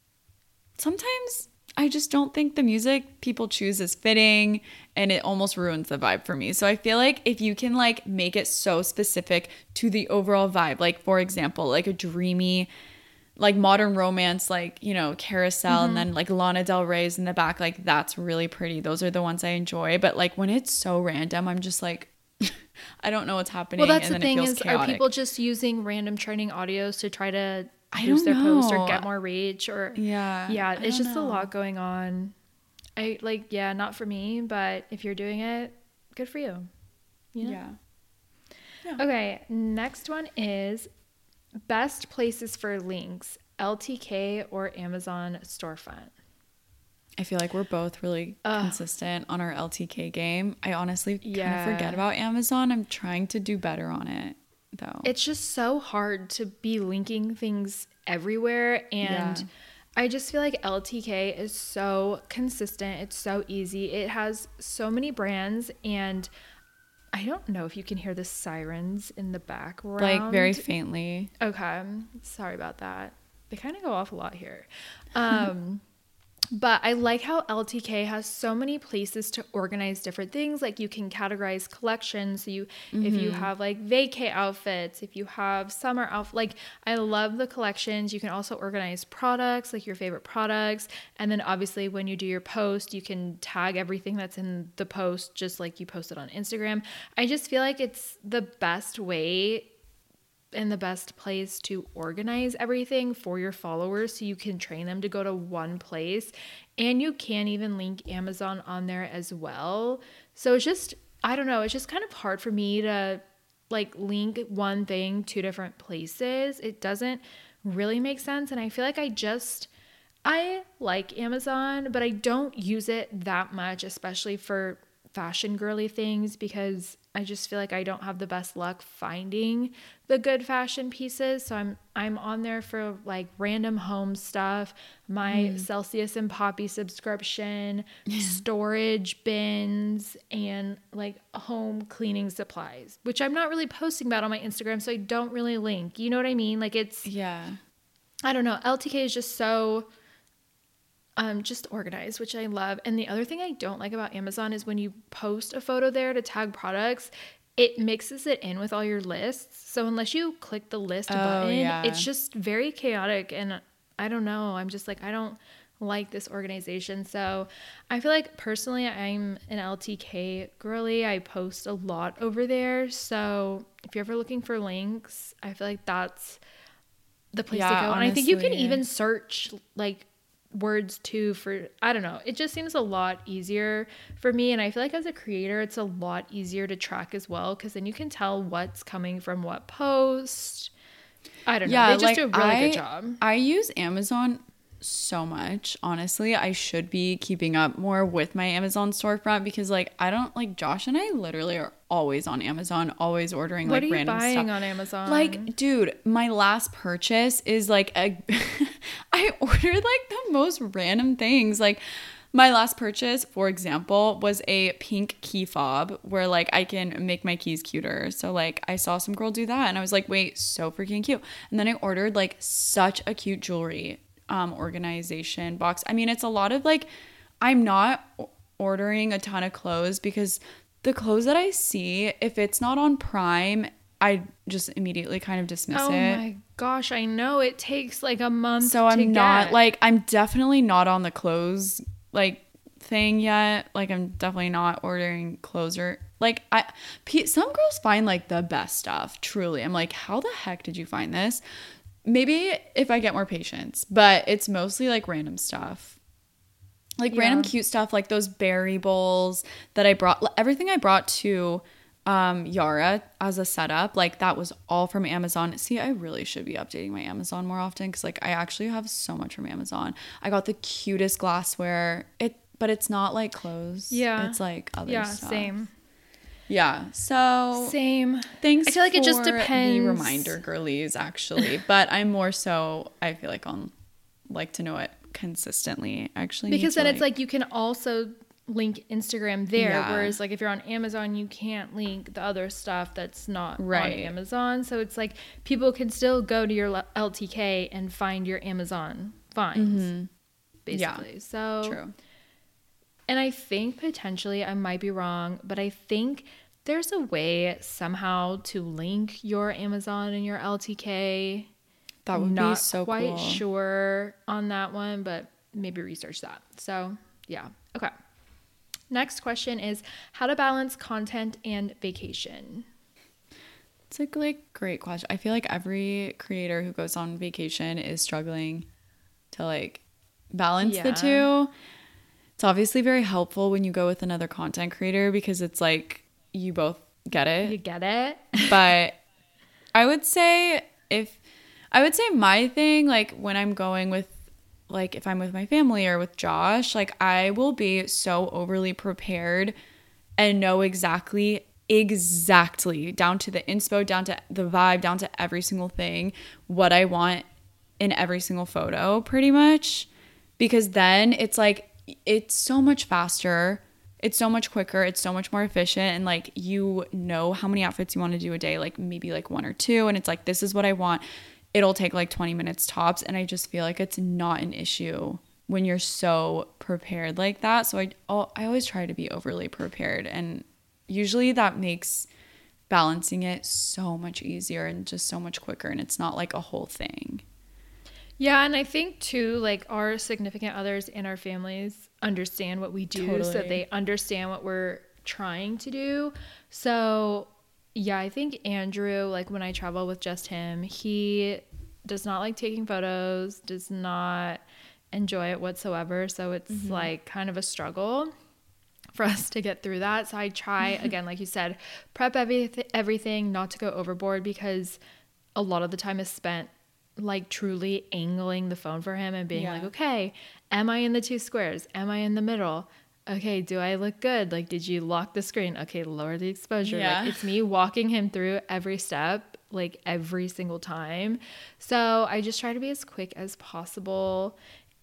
sometimes I just don't think the music people choose is fitting and it almost ruins the vibe for me. So I feel like if you can like make it so specific to the overall vibe, like for example, like a dreamy like modern romance, like, you know, Carousel, Mm-hmm. and then like Lana Del Rey's in the back, like that's really pretty. Those are the ones I enjoy. But like when it's so random, I'm just like I don't know what's happening. Well, that's and the then it thing feels is, chaotic. are people just using random trending audios to try to I boost their don't post or know. get more reach? Or Yeah, yeah, I it's don't just a know. lot going on. I like, yeah, not for me, but if you're doing it, good for you. You know? Yeah. Okay, next one is best places for links, L T K or Amazon storefront. I feel like we're both really Ugh. consistent on our L T K game. I honestly kind Yeah. of forget about Amazon. I'm trying to do better on it though. It's just so hard to be linking things everywhere, and Yeah. I just feel like L T K is so consistent. It's so easy. It has so many brands, and I don't know if you can hear the sirens in the background. like very faintly. Okay, sorry about that. They kind of go off a lot here. Um, but I like how L T K has so many places to organize different things. Like you can categorize collections. So you, if you have like vacay outfits, if you have summer outfit, like I love the collections. You can also organize products, like your favorite products. And then obviously when you do your post, you can tag everything that's in the post, just like you posted on Instagram. I just feel like it's the best way and the best place to organize everything for your followers, so you can train them to go to one place, and you can even link Amazon on there as well. So it's just, I don't know, it's just kind of hard for me to like link one thing to different places. It doesn't really make sense, and I feel like I just I like Amazon, but I don't use it that much, especially for fashion girly things, because I just feel like I don't have the best luck finding the good fashion pieces. So I'm I'm on there for like random home stuff, my Celsius and Poppy subscription, storage bins, and like home cleaning supplies, which I'm not really posting about on my Instagram, so I don't really link. You know what I mean? Like it's Yeah. I don't know. L T K is just so um just organized, which I love. And the other thing I don't like about Amazon is when you post a photo there to tag products, it mixes it in with all your lists. So unless you click the list Oh, button, yeah. it's just very chaotic, and I don't know. I'm just like I don't like this organization. So I feel like personally I'm an L T K girly. I post a lot over there. So if you're ever looking for links, I feel like that's the place Yeah, to go. And I think you can honestly. even search like words too for, I don't know. It just seems a lot easier for me. And I feel like as a creator, it's a lot easier to track as well, because then you can tell what's coming from what post. I don't know. Yeah, they just like, do a really I, good job. I use Amazon so much. Honestly, I should be keeping up more with my Amazon storefront, because like I don't like Josh and I literally are always on Amazon, always ordering What like are you random buying stuff on Amazon? Like, dude, my last purchase is like a I ordered like the most random things. Like my last purchase, for example, was a pink key fob where like I can make my keys cuter. So like I saw some girl do that and I was like, wait, so freaking cute. And then I ordered like such a cute jewelry um organization box. I mean, it's a lot of like, I'm not ordering a ton of clothes because the clothes that I see, if it's not on Prime, I just immediately kind of dismiss oh it. Oh my gosh, I know it takes like a month. So I'm to not get. like, I'm definitely not on the clothes like thing yet. Like I'm definitely not ordering clothes or like I some girls find like the best stuff. Truly, I'm like, how the heck did you find this? Maybe if I get more patience, but it's mostly like random stuff. Like yeah. random cute stuff, like those berry bowls that I brought. Everything I brought to um, Yara as a setup, like that was all from Amazon. See, I really should be updating my Amazon more often because like I actually have so much from Amazon. I got the cutest glassware. It, but it's not like clothes. Yeah, it's like other yeah, stuff. same. Yeah, so same. Thanks. I feel like for it just depends. The reminder, girlies, actually, but I'm more so. I feel like on like to know it consistently actually, because then like, it's like you can also link Instagram there, yeah. whereas like if you're on Amazon, you can't link the other stuff that's not right. on Amazon. So it's like people can still go to your L T K and find your Amazon finds, mm-hmm. basically. Yeah, so true. And I think potentially, I might be wrong, but I think there's a way somehow to link your Amazon and your L T K. That would Not be so quite cool. sure on that one, but maybe research that. So yeah. Okay. Next question is how to balance content and vacation. It's a like great question. I feel like every creator who goes on vacation is struggling to like balance yeah. the two. It's obviously very helpful when you go with another content creator because it's like you both get it. You get it. But I would say if I would say my thing, like when I'm going with, like if I'm with my family or with Josh, like I will be so overly prepared and know exactly, exactly down to the inspo, down to the vibe, down to every single thing, what I want in every single photo pretty much. Because then it's like, it's so much faster. It's so much quicker. It's so much more efficient. And like, you know how many outfits you want to do a day, like maybe like one or two. And it's like, this is what I want. It'll take like twenty minutes tops. And I just feel like it's not an issue when you're so prepared like that. So I, I always try to be overly prepared. And usually that makes balancing it so much easier and just so much quicker. And it's not like a whole thing. Yeah. And I think too, like our significant others and our families understand what we do. Totally. So they understand what we're trying to do. So yeah, I think Andrew, like when I travel with just him, he does not like taking photos, does not enjoy it whatsoever. So it's mm-hmm. like kind of a struggle for us to get through that. So I try, again, like you said, prep everyth- everything, not to go overboard because a lot of the time is spent like truly angling the phone for him and being yeah. like, okay, am I in the two squares? Am I in the middle? Okay, do I look good? Like, did you lock the screen? Okay, lower the exposure. Yeah. Like, it's me walking him through every step, like every single time. So I just try to be as quick as possible.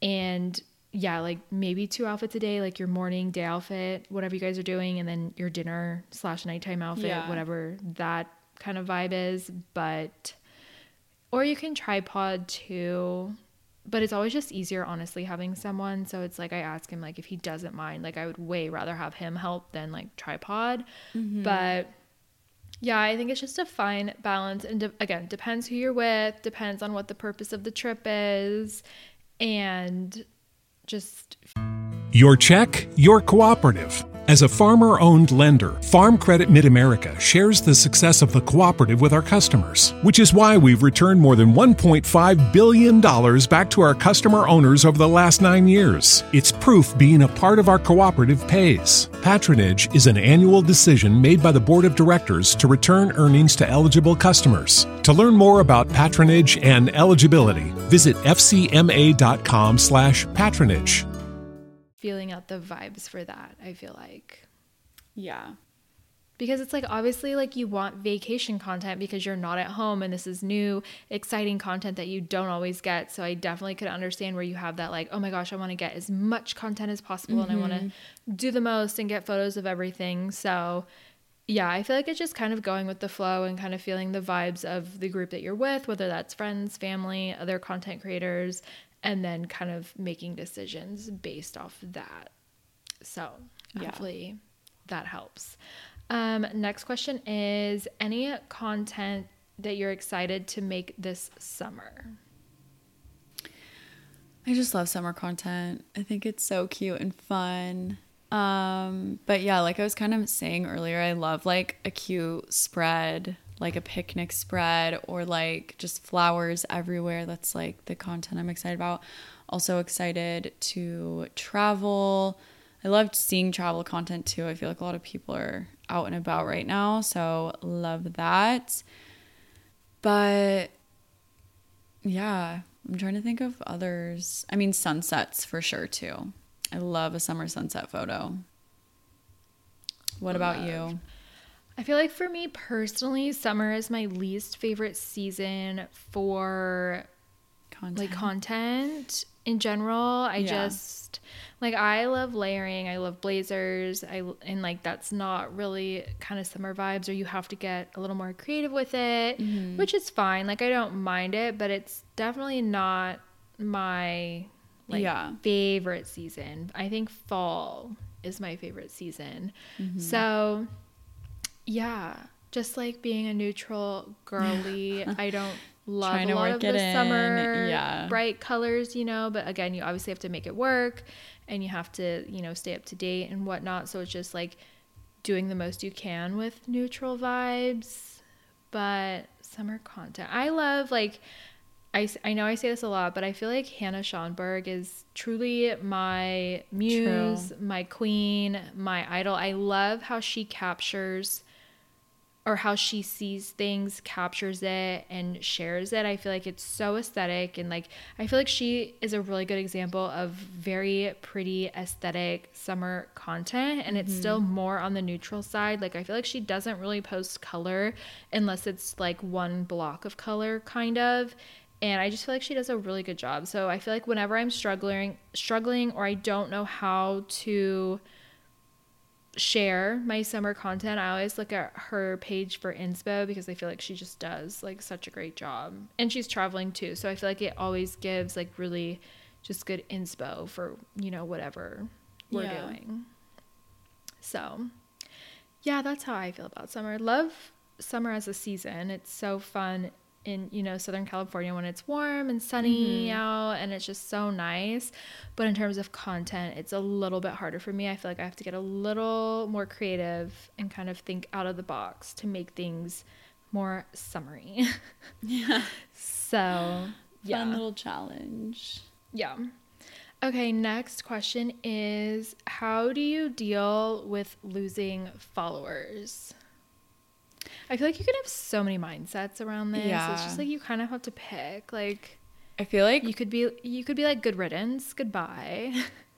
And yeah, like maybe two outfits a day, like your morning, day outfit, whatever you guys are doing, and then your dinner slash nighttime outfit, yeah. whatever that kind of vibe is. But, or you can tripod too. But it's always just easier, honestly, having someone. So it's like I ask him, like, if he doesn't mind. Like, I would way rather have him help than, like, tripod. Mm-hmm. But, yeah, I think it's just a fine balance. And, de- again, depends who you're with. Depends on what the purpose of the trip is. And just... Your check, your cooperative. As a farmer-owned lender, Farm Credit Mid-America shares the success of the cooperative with our customers, which is why we've returned more than one point five billion dollars back to our customer owners over the last nine years. It's proof being a part of our cooperative pays. Patronage is an annual decision made by the Board of Directors to return earnings to eligible customers. To learn more about patronage and eligibility, visit fcma.com slash patronage. Feeling out the vibes for that, I feel like. Yeah. Because it's like, obviously, like, you want vacation content because you're not at home and this is new, exciting content that you don't always get. So I definitely could understand where you have that, like, oh my gosh, I want to get as much content as possible mm-hmm. and I want to do the most and get photos of everything. So yeah, I feel like it's just kind of going with the flow and kind of feeling the vibes of the group that you're with, whether that's friends, family, other content creators, and then kind of making decisions based off of that. So yeah. Hopefully that helps. Um, next question is, any content that you're excited to make this summer? I just love summer content. I think it's so cute and fun. Um, but yeah, like I was kind of saying earlier, I love like a cute spread, like a picnic spread, or like just flowers everywhere. That's like the content I'm excited about. Also excited to travel. I loved seeing travel content too. I feel like a lot of people are out and about right now, so love that. But yeah, I'm trying to think of others. I mean, sunsets for sure too. I love a summer sunset photo. What about you? I feel like for me personally, summer is my least favorite season for content. like content in general. I yeah. just like, I love layering. I love blazers. I and like that's not really kind of summer vibes, or you have to get a little more creative with it, mm-hmm. which is fine. Like, I don't mind it, but it's definitely not my like yeah. favorite season. I think fall is my favorite season. Mm-hmm. So yeah, just like being a neutral girly. I don't love Trying a lot of the in. summer yeah. bright colors, you know, but again, you obviously have to make it work and you have to, you know, stay up to date and whatnot. So it's just like doing the most you can with neutral vibes. But summer content, I love, like, I, I know I say this a lot, but I feel like Hannah Schonberg is truly my muse, True. my queen, my idol. I love how she captures, or how she sees things, captures it, and shares it. I feel like it's so aesthetic, and like, I feel like she is a really good example of very pretty aesthetic summer content, and mm-hmm. it's still more on the neutral side. Like, I feel like she doesn't really post color unless it's like one block of color kind of. And I just feel like she does a really good job. So I feel like whenever I'm struggling, struggling, or I don't know how to share my summer content, I always look at her page for inspo, because I feel like she just does like such a great job. And she's traveling too. So I feel like it always gives like really just good inspo for, you know, whatever we're yeah. doing. So yeah, that's how I feel about summer. Love summer as a season. It's so fun in, you know, Southern California when it's warm and sunny mm-hmm. out, and it's just so nice. But in terms of content, it's a little bit harder for me. I feel like I have to get a little more creative and kind of think out of the box to make things more summery. Yeah. So yeah. Fun little challenge. Yeah. Okay, next question is, how do you deal with losing followers? I feel like you could have so many mindsets around this. Yeah. It's just like you kind of have to pick. Like, I feel like you could be you could be like, good riddance, goodbye.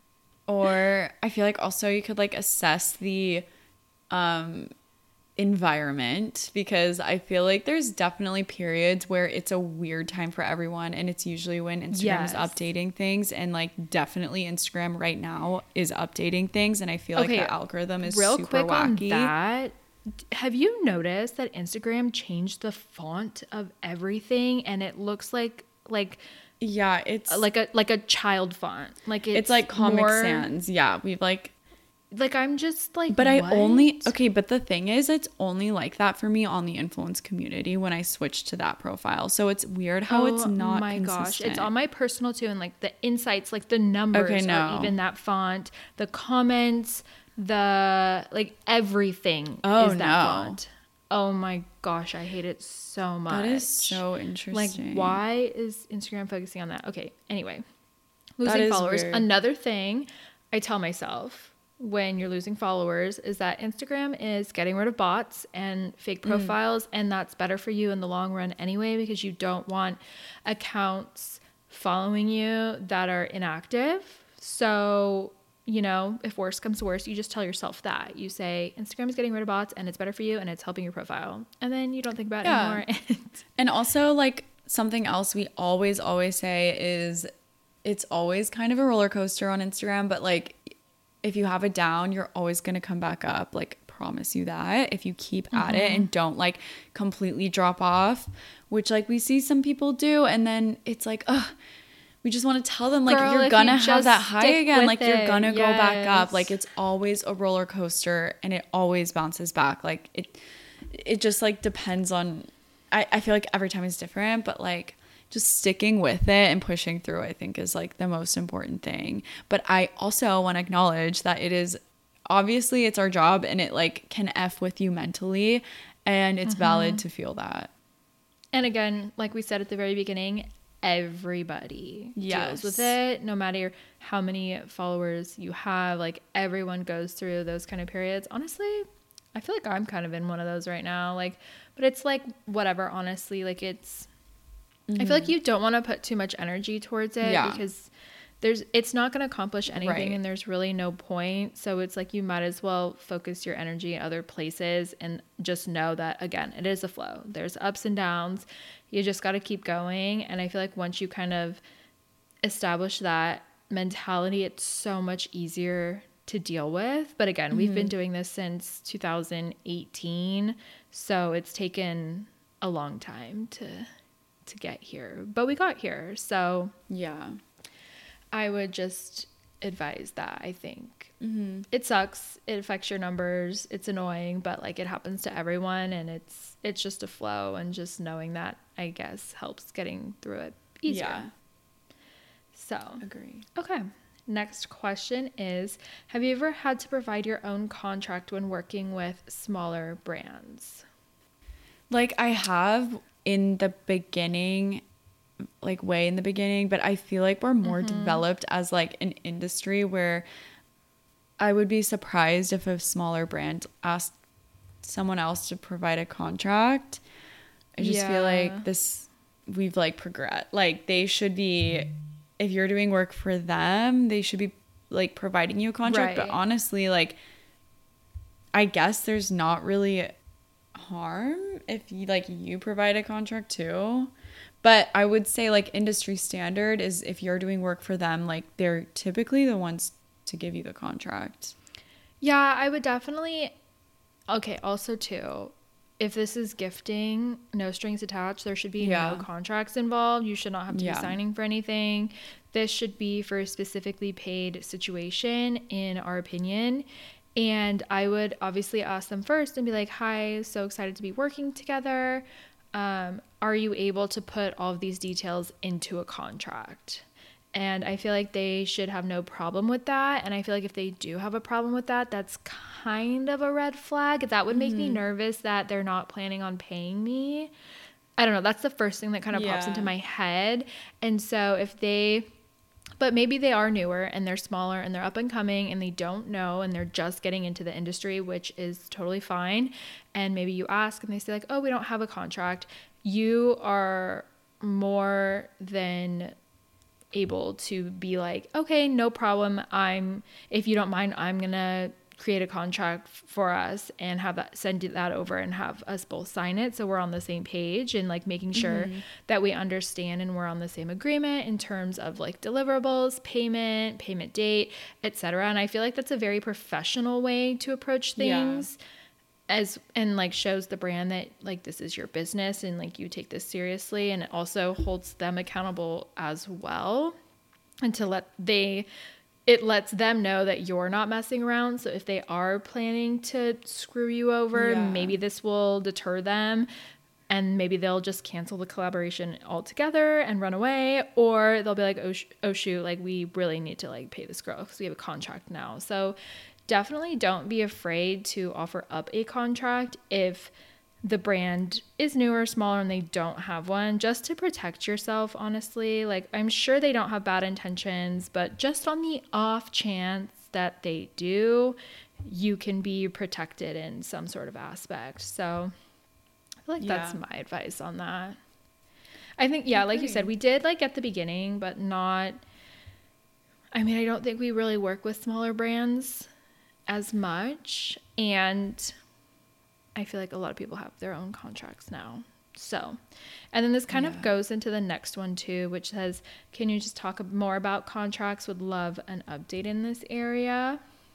Or I feel like also you could like assess the um environment, because I feel like there's definitely periods where it's a weird time for everyone, and it's usually when Instagram yes. is updating things, and like definitely Instagram right now is updating things, and I feel okay, like the algorithm is real super quick wacky. On that, have you noticed that Instagram changed the font of everything, and it looks like like yeah, it's like a like a child font. Like it's, it's like Comic more, Sans. Yeah, we've like like I'm just like But what? I only okay, but the thing is, it's only like that for me on the influence community when I switch to that profile. So it's weird how oh, it's not my consistent. Gosh, it's on my personal too, and like the insights, like the numbers okay, no. are even that font. The comments, the like everything Oh, is that no. font. Oh my gosh, I hate it so much. That is so Like, interesting. why is Instagram focusing on that? Okay, anyway. Losing That is followers. weird. Another thing I tell myself when you're losing followers is that Instagram is getting rid of bots and fake profiles, and that's better for you in the long run anyway, because you don't want accounts following you that are inactive. So, you know, if worse comes to worse, you just tell yourself that. You say, Instagram is getting rid of bots and it's better for you and it's helping your profile. And then you don't think about it Yeah. anymore. And also, like, something else we always, always say is it's always kind of a roller coaster on Instagram, but like, if you have it down, you're always going to come back up. Like, promise you that if you keep mm-hmm. at it and don't like completely drop off, which like we see some people do. And then it's like, ugh, we just want to tell them like, Girl, you're if gonna you have just that high stick again. with Like you're it, gonna go back up. yes. Like it's always a roller coaster and it always bounces back. Like it, it just like depends on, I, I feel like every time is different, but like just sticking with it and pushing through, I think is like the most important thing. But I also want to acknowledge that it is obviously it's our job and it like can F with you mentally, and it's mm-hmm. valid to feel that. And again, like we said at the very beginning, everybody yes. deals with it, no matter how many followers you have. Like everyone goes through those kind of periods. Honestly, I feel like I'm kind of in one of those right now. Like, but it's like whatever, honestly, like it's, mm-hmm. I feel like you don't want to put too much energy towards it yeah. because there's, it's not going to accomplish anything right. and there's really no point. So it's like, you might as well focus your energy in other places and just know that, again, it is a flow. There's ups and downs. You just got to keep going. And I feel like once you kind of establish that mentality, it's so much easier to deal with. But again, mm-hmm. we've been doing this since two thousand eighteen. So it's taken a long time to, to get here, but we got here. So yeah, I would just advise that. I think mm-hmm. it sucks. It affects your numbers. It's annoying, but like it happens to everyone, and it's it's just a flow. And just knowing that, I guess, helps getting through it easier. Yeah. So agree. Okay. Next question is: have you ever had to provide your own contract when working with smaller brands? Like I have in the beginning. Like way in the beginning, but I feel like we're more mm-hmm. developed as like an industry where I would be surprised if a smaller brand asked someone else to provide a contract. I just yeah. feel like this we've like progressed. Like they should be, if you're doing work for them, they should be like providing you a contract. Right. But honestly, like I guess there's not really harm if you like you provide a contract too. But I would say like industry standard is if you're doing work for them, like they're typically the ones to give you the contract. Yeah, I would definitely. Okay, also too, if this is gifting, no strings attached, there should be yeah. no contracts involved. You should not have to yeah. be signing for anything. This should be for a specifically paid situation, in our opinion. And I would obviously ask them first and be like, hi, so excited to be working together. Um, are you able to put all of these details into a contract? And I feel like they should have no problem with that. And I feel like if they do have a problem with that, that's kind of a red flag. That would make mm-hmm. me nervous that they're not planning on paying me. I don't know. That's the first thing that kind of yeah. pops into my head. And so if they, but maybe they are newer and they're smaller and they're up and coming and they don't know and they're just getting into the industry, which is totally fine. And maybe you ask and they say like, oh, we don't have a contract. You are more than able to be like, okay, no problem. I'm, if you don't mind, I'm going to create a contract for us and have that, send that over and have us both sign it. So we're on the same page and like making sure mm-hmm. that we understand and we're on the same agreement in terms of like deliverables, payment, payment date, et cetera. And I feel like that's a very professional way to approach things. Yeah. As and like shows the brand that like this is your business and like you take this seriously, and it also holds them accountable as well, and to let they it lets them know that you're not messing around. So if they are planning to screw you over, yeah. maybe this will deter them and maybe they'll just cancel the collaboration altogether and run away, or they'll be like, oh, sh- oh shoot, like we really need to like pay this girl because we have a contract now. So definitely don't be afraid to offer up a contract if the brand is newer, smaller, and they don't have one, just to protect yourself, honestly. Like, I'm sure they don't have bad intentions, but just on the off chance that they do, you can be protected in some sort of aspect. So I feel like yeah. that's my advice on that. I think, yeah, like you said, we did like at the beginning, but not, I mean, I don't think we really work with smaller brands as much. And I feel like a lot of people have their own contracts now. So, and then this kind yeah. of goes into the next one too, which says, can you just talk more about contracts? Would love an update in this area.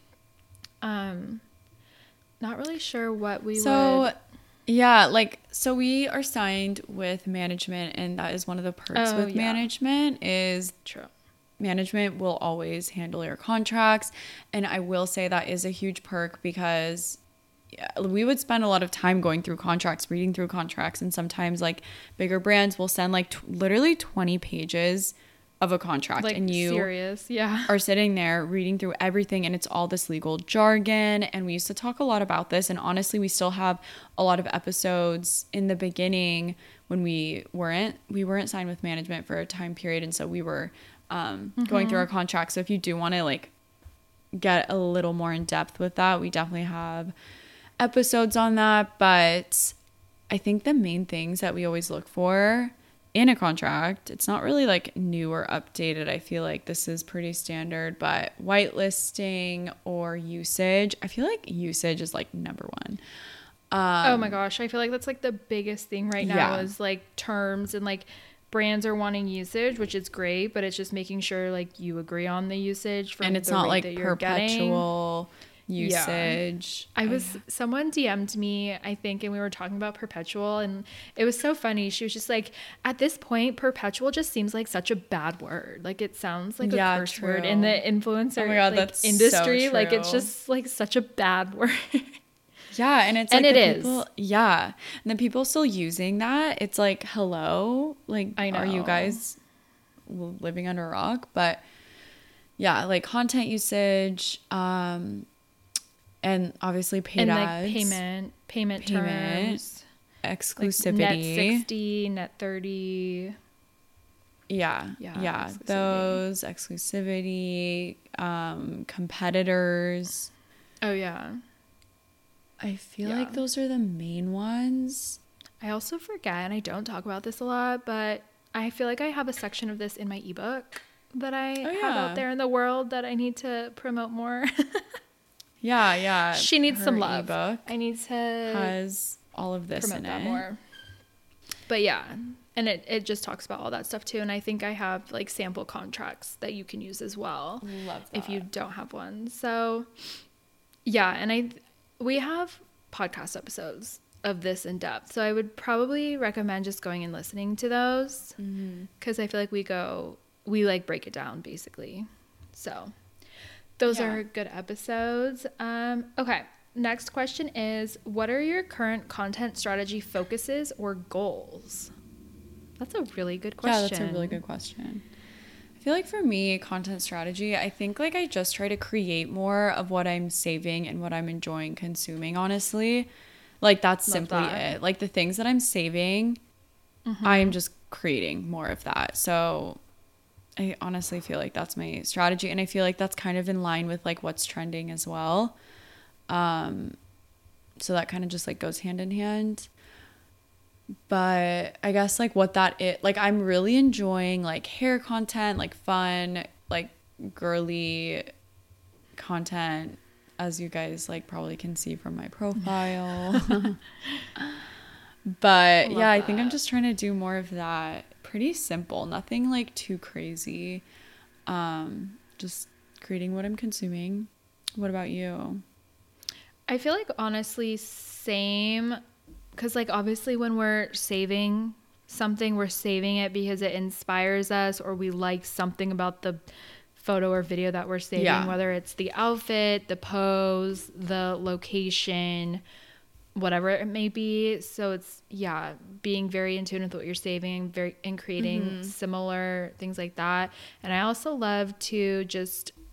Um, not really sure what we so, would. Yeah, like, so we are signed with management, and that is one of the perks oh, with yeah. management is True. Management will always handle your contracts. And I will say that is a huge perk because yeah, we would spend a lot of time going through contracts, reading through contracts. And sometimes like bigger brands will send like t- literally twenty pages of a contract. Like, and you serious, yeah. are sitting there reading through everything, and it's all this legal jargon. And we used to talk a lot about this. And honestly, we still have a lot of episodes in the beginning when we weren't, we weren't signed with management for a time period. And so we were um, mm-hmm. going through our contract. So if you do want to like get a little more in depth with that, we definitely have episodes on that. But I think the main things that we always look for in a contract, it's not really like new or updated. I feel like this is pretty standard, but whitelisting or usage, I feel like usage is like number one. Um, oh my gosh, I feel like that's like the biggest thing right now yeah. is like terms, and like brands are wanting usage, which is great, but it's just making sure like you agree on the usage from and it's the not rate like that you're perpetual getting. usage. Yeah. I was, someone D M'd me, I think, and we were talking about perpetual, and it was so funny. She was just like, at this point, perpetual just seems like such a bad word. Like, it sounds like yeah, a curse true. word in the influencer oh my God, like, that's industry. So like, true. it's just like such a bad word. Yeah, and it's and like it the is. People, yeah, and then people still using that. It's like, hello, like, I know. Are you guys living under a rock? But yeah, like content usage, um, and obviously paid and ads, like payment, payment, payment terms, exclusivity, like net sixty, net thirty. Yeah, yeah, yeah. Exclusivity. Those exclusivity, um, competitors. Oh yeah. I feel yeah. like those are the main ones. I also forget, and I don't talk about this a lot, but I feel like I have a section of this in my ebook that I oh, yeah. have out there in the world that I need to promote more. yeah, yeah. She needs Her some love. Ebook I need to has all of this promote in that it. more. But yeah, and it, it just talks about all that stuff too. And I think I have like sample contracts that you can use as well. Love that. If you don't have one. So yeah, and I we have podcast episodes of this in depth. So I would probably recommend just going and listening to those because mm-hmm. I feel like we go, we like break it down basically. So those yeah. are good episodes. Um, okay. Next question is, what are your current content strategy focuses or goals? That's a really good question. Yeah, that's a really good question. I feel like for me, content strategy, I think like I just try to create more of what I'm saving and what I'm enjoying consuming, honestly. Like that's Love simply that. it. Like the things that I'm saving, mm-hmm. I'm just creating more of that. So I honestly feel like that's my strategy. And I feel like that's kind of in line with like what's trending as well. Um, so that kind of just like goes hand in hand. But I guess like what that is, like I'm really enjoying like hair content, like fun, like girly content, as you guys like probably can see from my profile. But yeah, I think I'm just trying to do more of that. Pretty simple, nothing like too crazy. Um, just creating what I'm consuming. What about you? I feel like honestly, same. Because, like, obviously when we're saving something, we're saving it because it inspires us or we like something about the photo or video that we're saving, yeah. whether it's the outfit, the pose, the location, whatever it may be. So it's, yeah, being very in tune with what you're saving very and creating mm-hmm. similar things like that. And I also love to just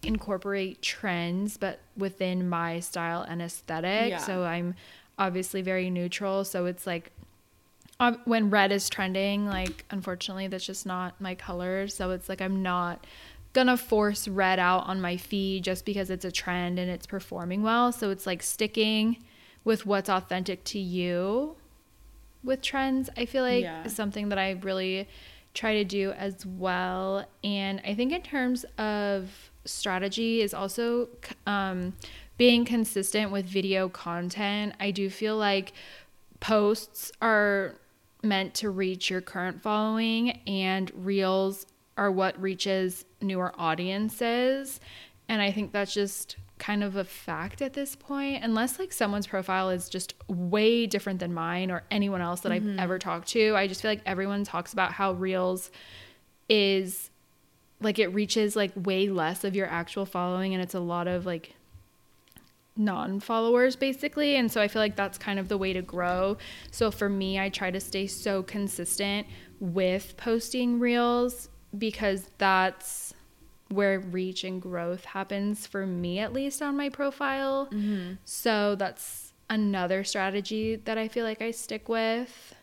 incorporate trends, but within my style and aesthetic. Yeah. So I'm obviously very neutral. So it's like uh, when red is trending, like unfortunately that's just not my color. So it's like I'm not gonna force red out on my feed just because it's a trend and it's performing well. So it's like sticking with what's authentic to you with trends, I feel like Yeah. is something that I really try to do as well. And I think in terms of strategy is also um, being consistent with video content. I do feel like posts are meant to reach your current following and reels are what reaches newer audiences. And I think that's just kind of a fact at this point, unless like someone's profile is just way different than mine or anyone else that mm-hmm. I've ever talked to. I just feel like everyone talks about how reels is like it reaches like way less of your actual following and it's a lot of like non-followers basically. And so I feel like that's kind of the way to grow. So for me, I try to stay so consistent with posting reels because that's where reach and growth happens for me, at least on my profile. Mm-hmm. So that's another strategy that I feel like I stick with.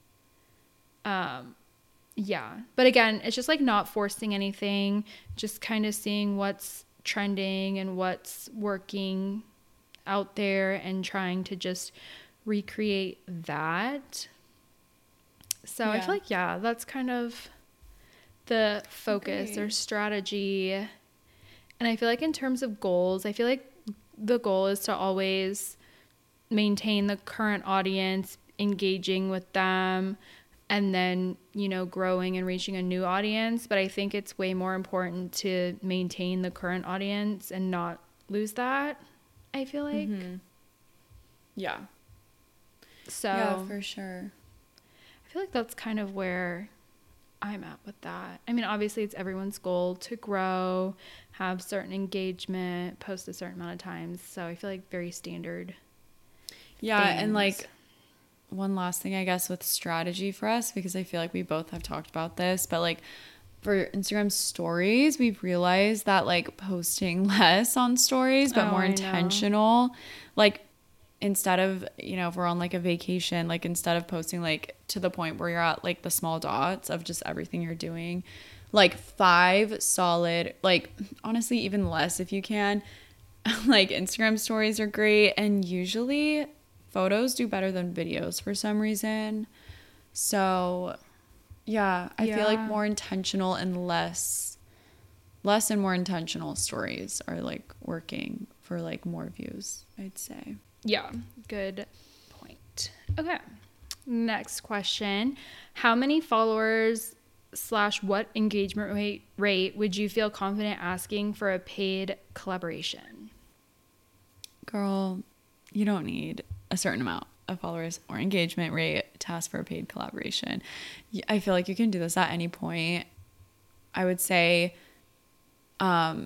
Um, yeah. But again, it's just like not forcing anything, just kind of seeing what's trending and what's working out there and trying to just recreate that. So yeah. I feel like, yeah, that's kind of the focus okay. or strategy. And I feel like in terms of goals, I feel like the goal is to always maintain the current audience, engaging with them, and then, you know, growing and reaching a new audience. But I think it's way more important to maintain the current audience and not lose that, I feel like. Mm-hmm. Yeah. So yeah, for sure. I feel like that's kind of where I'm at with that. I mean, obviously it's everyone's goal to grow, have certain engagement, post a certain amount of times. So I feel like very standard. Yeah. things. And like one last thing, I guess, with strategy for us, because I feel like we both have talked about this, but like for Instagram stories, we've realized that like posting less on stories, but oh, more I intentional, know. like instead of, you know, if we're on like a vacation, like instead of posting like to the point where you're at like the small dots of just everything you're doing, like five solid, like honestly, even less if you can, like Instagram stories are great. And usually photos do better than videos for some reason. So yeah, I yeah. feel like more intentional and less, less and more intentional stories are like working for like more views, I'd say. Yeah, good point. Okay, next question. How many followers slash what engagement rate, rate would you feel confident asking for a paid collaboration? Girl, you don't need a certain amount of followers or engagement rate to ask for a paid collaboration. I feel like you can do this at any point. I would say, um,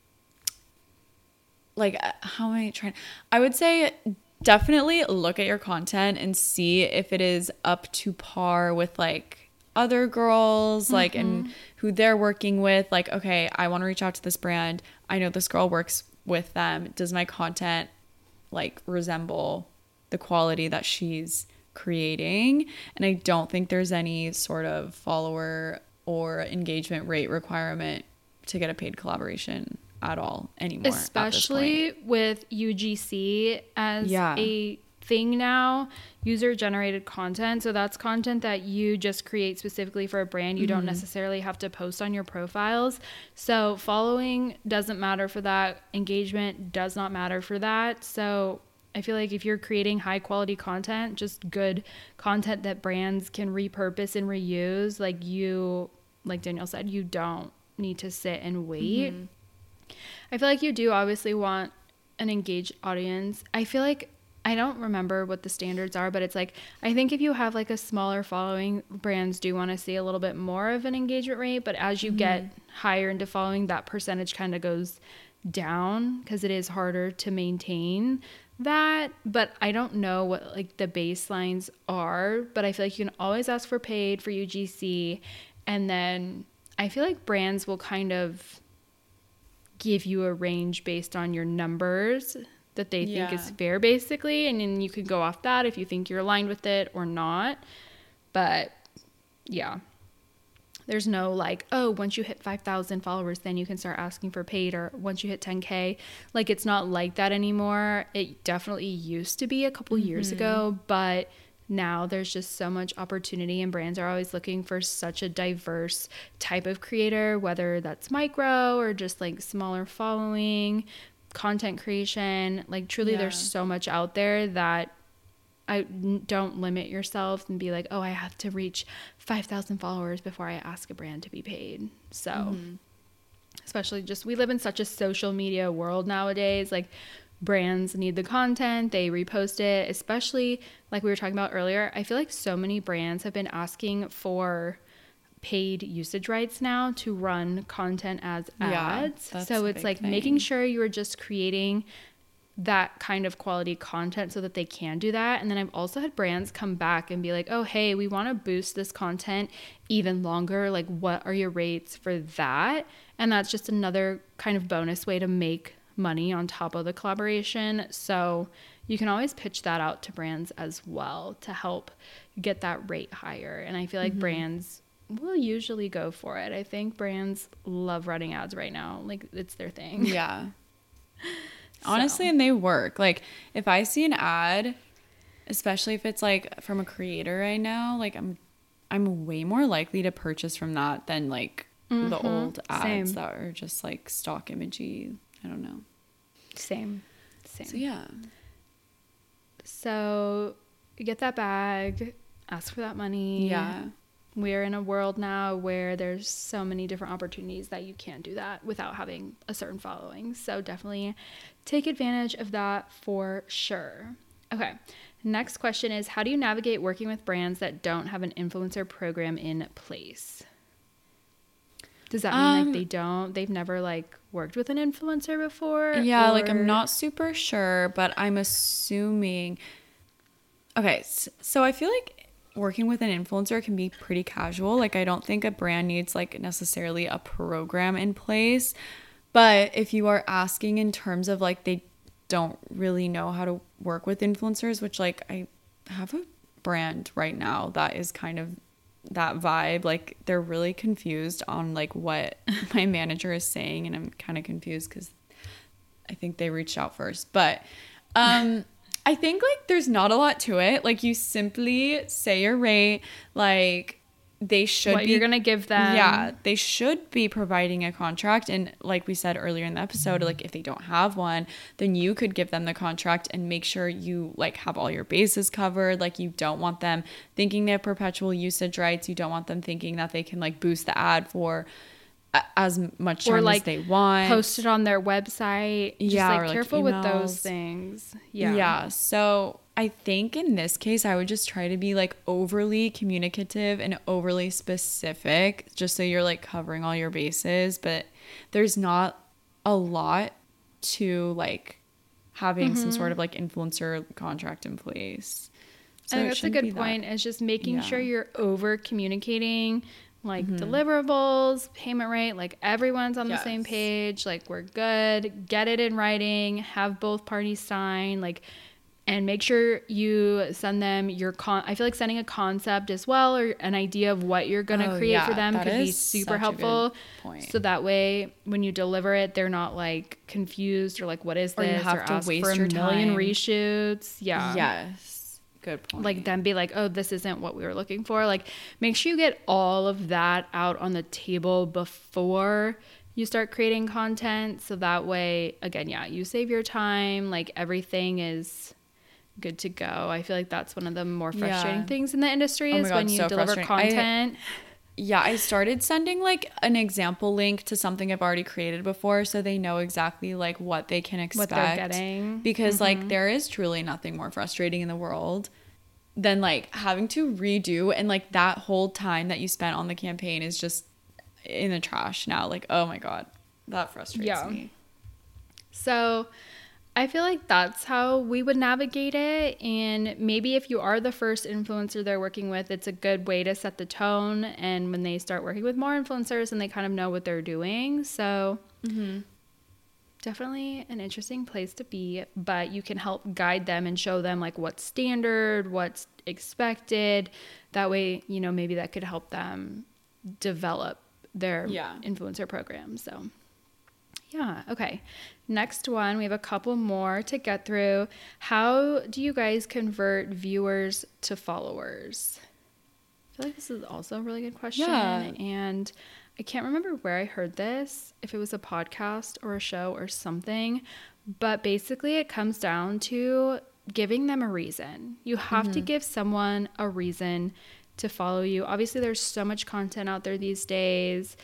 like how am I trying? I would say definitely look at your content and see if it is up to par with like other girls, mm-hmm. like, and who they're working with. Like, okay, I want to reach out to this brand. I know this girl works with them. Does my content like resemble the quality that she's creating? And I don't think there's any sort of follower or engagement rate requirement to get a paid collaboration at all anymore. Especially with U G C as yeah. a thing now, user generated content. So that's content that you just create specifically for a brand. You mm-hmm. don't necessarily have to post on your profiles. So following doesn't matter for that. Engagement does not matter for that. So I feel like if you're creating high quality content, just good content that brands can repurpose and reuse, like you, like Danielle said, you don't need to sit and wait. Mm-hmm. I feel like you do obviously want an engaged audience. I feel like, I don't remember what the standards are, but it's like, I think if you have like a smaller following, brands do want to see a little bit more of an engagement rate. But as you mm-hmm. get higher into following, that percentage kind of goes down because it is harder to maintain that. But I don't know what like the baselines are, but I feel like you can always ask for paid for U G C. And then I feel like brands will kind of give you a range based on your numbers that they Yeah. think is fair, basically. And then you can go off that if you think you're aligned with it or not. But yeah, there's no like, oh, once you hit five thousand followers, then you can start asking for paid, or once you hit ten K. Like, it's not like that anymore. It definitely used to be a couple mm-hmm. years ago, but now there's just so much opportunity, and brands are always looking for such a diverse type of creator, whether that's micro or just like smaller following, content creation. Like, truly, yeah. there's so much out there that I don't limit yourself and be like, oh, I have to reach five thousand followers before I ask a brand to be paid. So mm-hmm. especially just, we live in such a social media world nowadays. Like, brands need the content, they repost it, especially like we were talking about earlier. I feel like so many brands have been asking for paid usage rights now to run content as ads. Yeah, so it's like thing. Making sure you're just creating that kind of quality content so that they can do that. And then I've also had brands come back and be like, oh, hey, we want to boost this content even longer. Like, what are your rates for that? And that's just another kind of bonus way to make money on top of the collaboration. So you can always pitch that out to brands as well to help get that rate higher. And I feel like mm-hmm. brands will usually go for it. I think brands love running ads right now. Like, it's their thing. Yeah. Honestly, so. And they work. Like, if I see an ad, especially if it's like from a creator right now, like I'm I'm way more likely to purchase from that than like mm-hmm. the old ads Same. That are just like stock imagey. I don't know. Same. Same. So yeah. So get that bag, ask for that money. Yeah. We're in a world now where there's so many different opportunities that you can't do that without having a certain following. So definitely take advantage of that for sure. Okay. Next question is, how do you navigate working with brands that don't have an influencer program in place? Does that mean um, like they don't, they've never like worked with an influencer before? Yeah. Or? Like, I'm not super sure, but I'm assuming. Okay. So I feel like working with an influencer can be pretty casual. Like, I don't think a brand needs like necessarily a program in place. But if you are asking in terms of like they don't really know how to work with influencers, which like I have a brand right now that is kind of that vibe. Like, they're really confused on like what my manager is saying, and I'm kind of confused because I think they reached out first. But um I think, like, there's not a lot to it. Like, you simply say your rate. Like, they should what be... you're going to give them. Yeah, they should be providing a contract. And like we said earlier in the episode, like, if they don't have one, then you could give them the contract and make sure you, like, have all your bases covered. Like, you don't want them thinking they have perpetual usage rights. You don't want them thinking that they can, like, boost the ad for as much time or like as they want, post it on their website. Just yeah, like or careful like with those things. Yeah. Yeah. So I think in this case, I would just try to be like overly communicative and overly specific, just so you're like covering all your bases. But there's not a lot to like having mm-hmm. some sort of like influencer contract in place. So I think that's a good point. Is just making yeah. sure you're over communicating. Like mm-hmm. deliverables, payment rate, like everyone's on yes. the same page. Like, we're good. Get it in writing. Have both parties sign. Like, and make sure you send them your con. I feel like sending a concept as well, or an idea of what you're gonna oh, create yeah, for them, could be super helpful. So that way, when you deliver it, they're not like confused or like, what is this? Or you have or to ask waste for a your million time. Reshoots. Yeah. Yes. Good point. Like, then be like, oh, this isn't what we were looking for. Like, make sure you get all of that out on the table before you start creating content. So that way, again, yeah, you save your time. Like, everything is good to go. I feel like that's one of the more frustrating yeah. things in the industry oh is God, when you so deliver content. I, yeah, I started sending like an example link to something I've already created before, so they know exactly like what they can expect. What they're getting. Because mm-hmm. like, there is truly nothing more frustrating in the world than like having to redo, and like that whole time that you spent on the campaign is just in the trash now. Like, oh my God, that frustrates yeah. me. So I feel like that's how we would navigate it. And maybe if you are the first influencer they're working with, it's a good way to set the tone. And when they start working with more influencers, and they kind of know what they're doing. So mm-hmm. definitely an interesting place to be, but you can help guide them and show them like what's standard, what's expected. That way, you know, maybe that could help them develop their yeah. influencer program. So yeah. Okay. Next one, we have a couple more to get through. How do you guys convert viewers to followers? I feel like this is also a really good question. Yeah. And I can't remember where I heard this, if it was a podcast or a show or something, but basically it comes down to giving them a reason. You have mm-hmm. to give someone a reason to follow you. Obviously, there's so much content out there these days,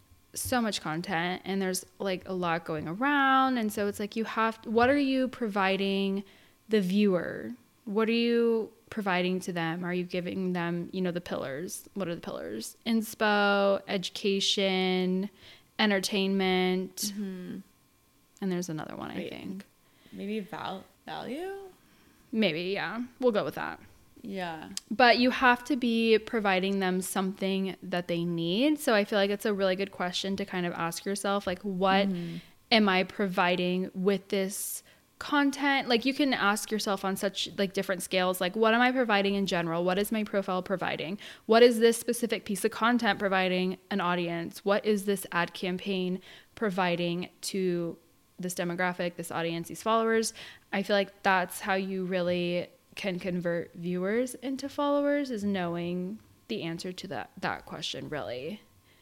so much content, and there's like a lot going around. And so it's like you have, what are you providing the viewer? What are you providing to them? Are you giving them, you know, the pillars? What are the pillars? Inspo, education, entertainment, mm-hmm. and there's another one. Wait, I think maybe val- value. Maybe, yeah, we'll go with that. Yeah. But you have to be providing them something that they need. So I feel like it's a really good question to kind of ask yourself, like, what mm-hmm. am I providing with this content? Like, you can ask yourself on such like different scales, like, what am I providing in general? What is my profile providing? What is this specific piece of content providing an audience? What is this ad campaign providing to this demographic, this audience, these followers? I feel like that's how you really can convert viewers into followers, is knowing the answer to that that question, really,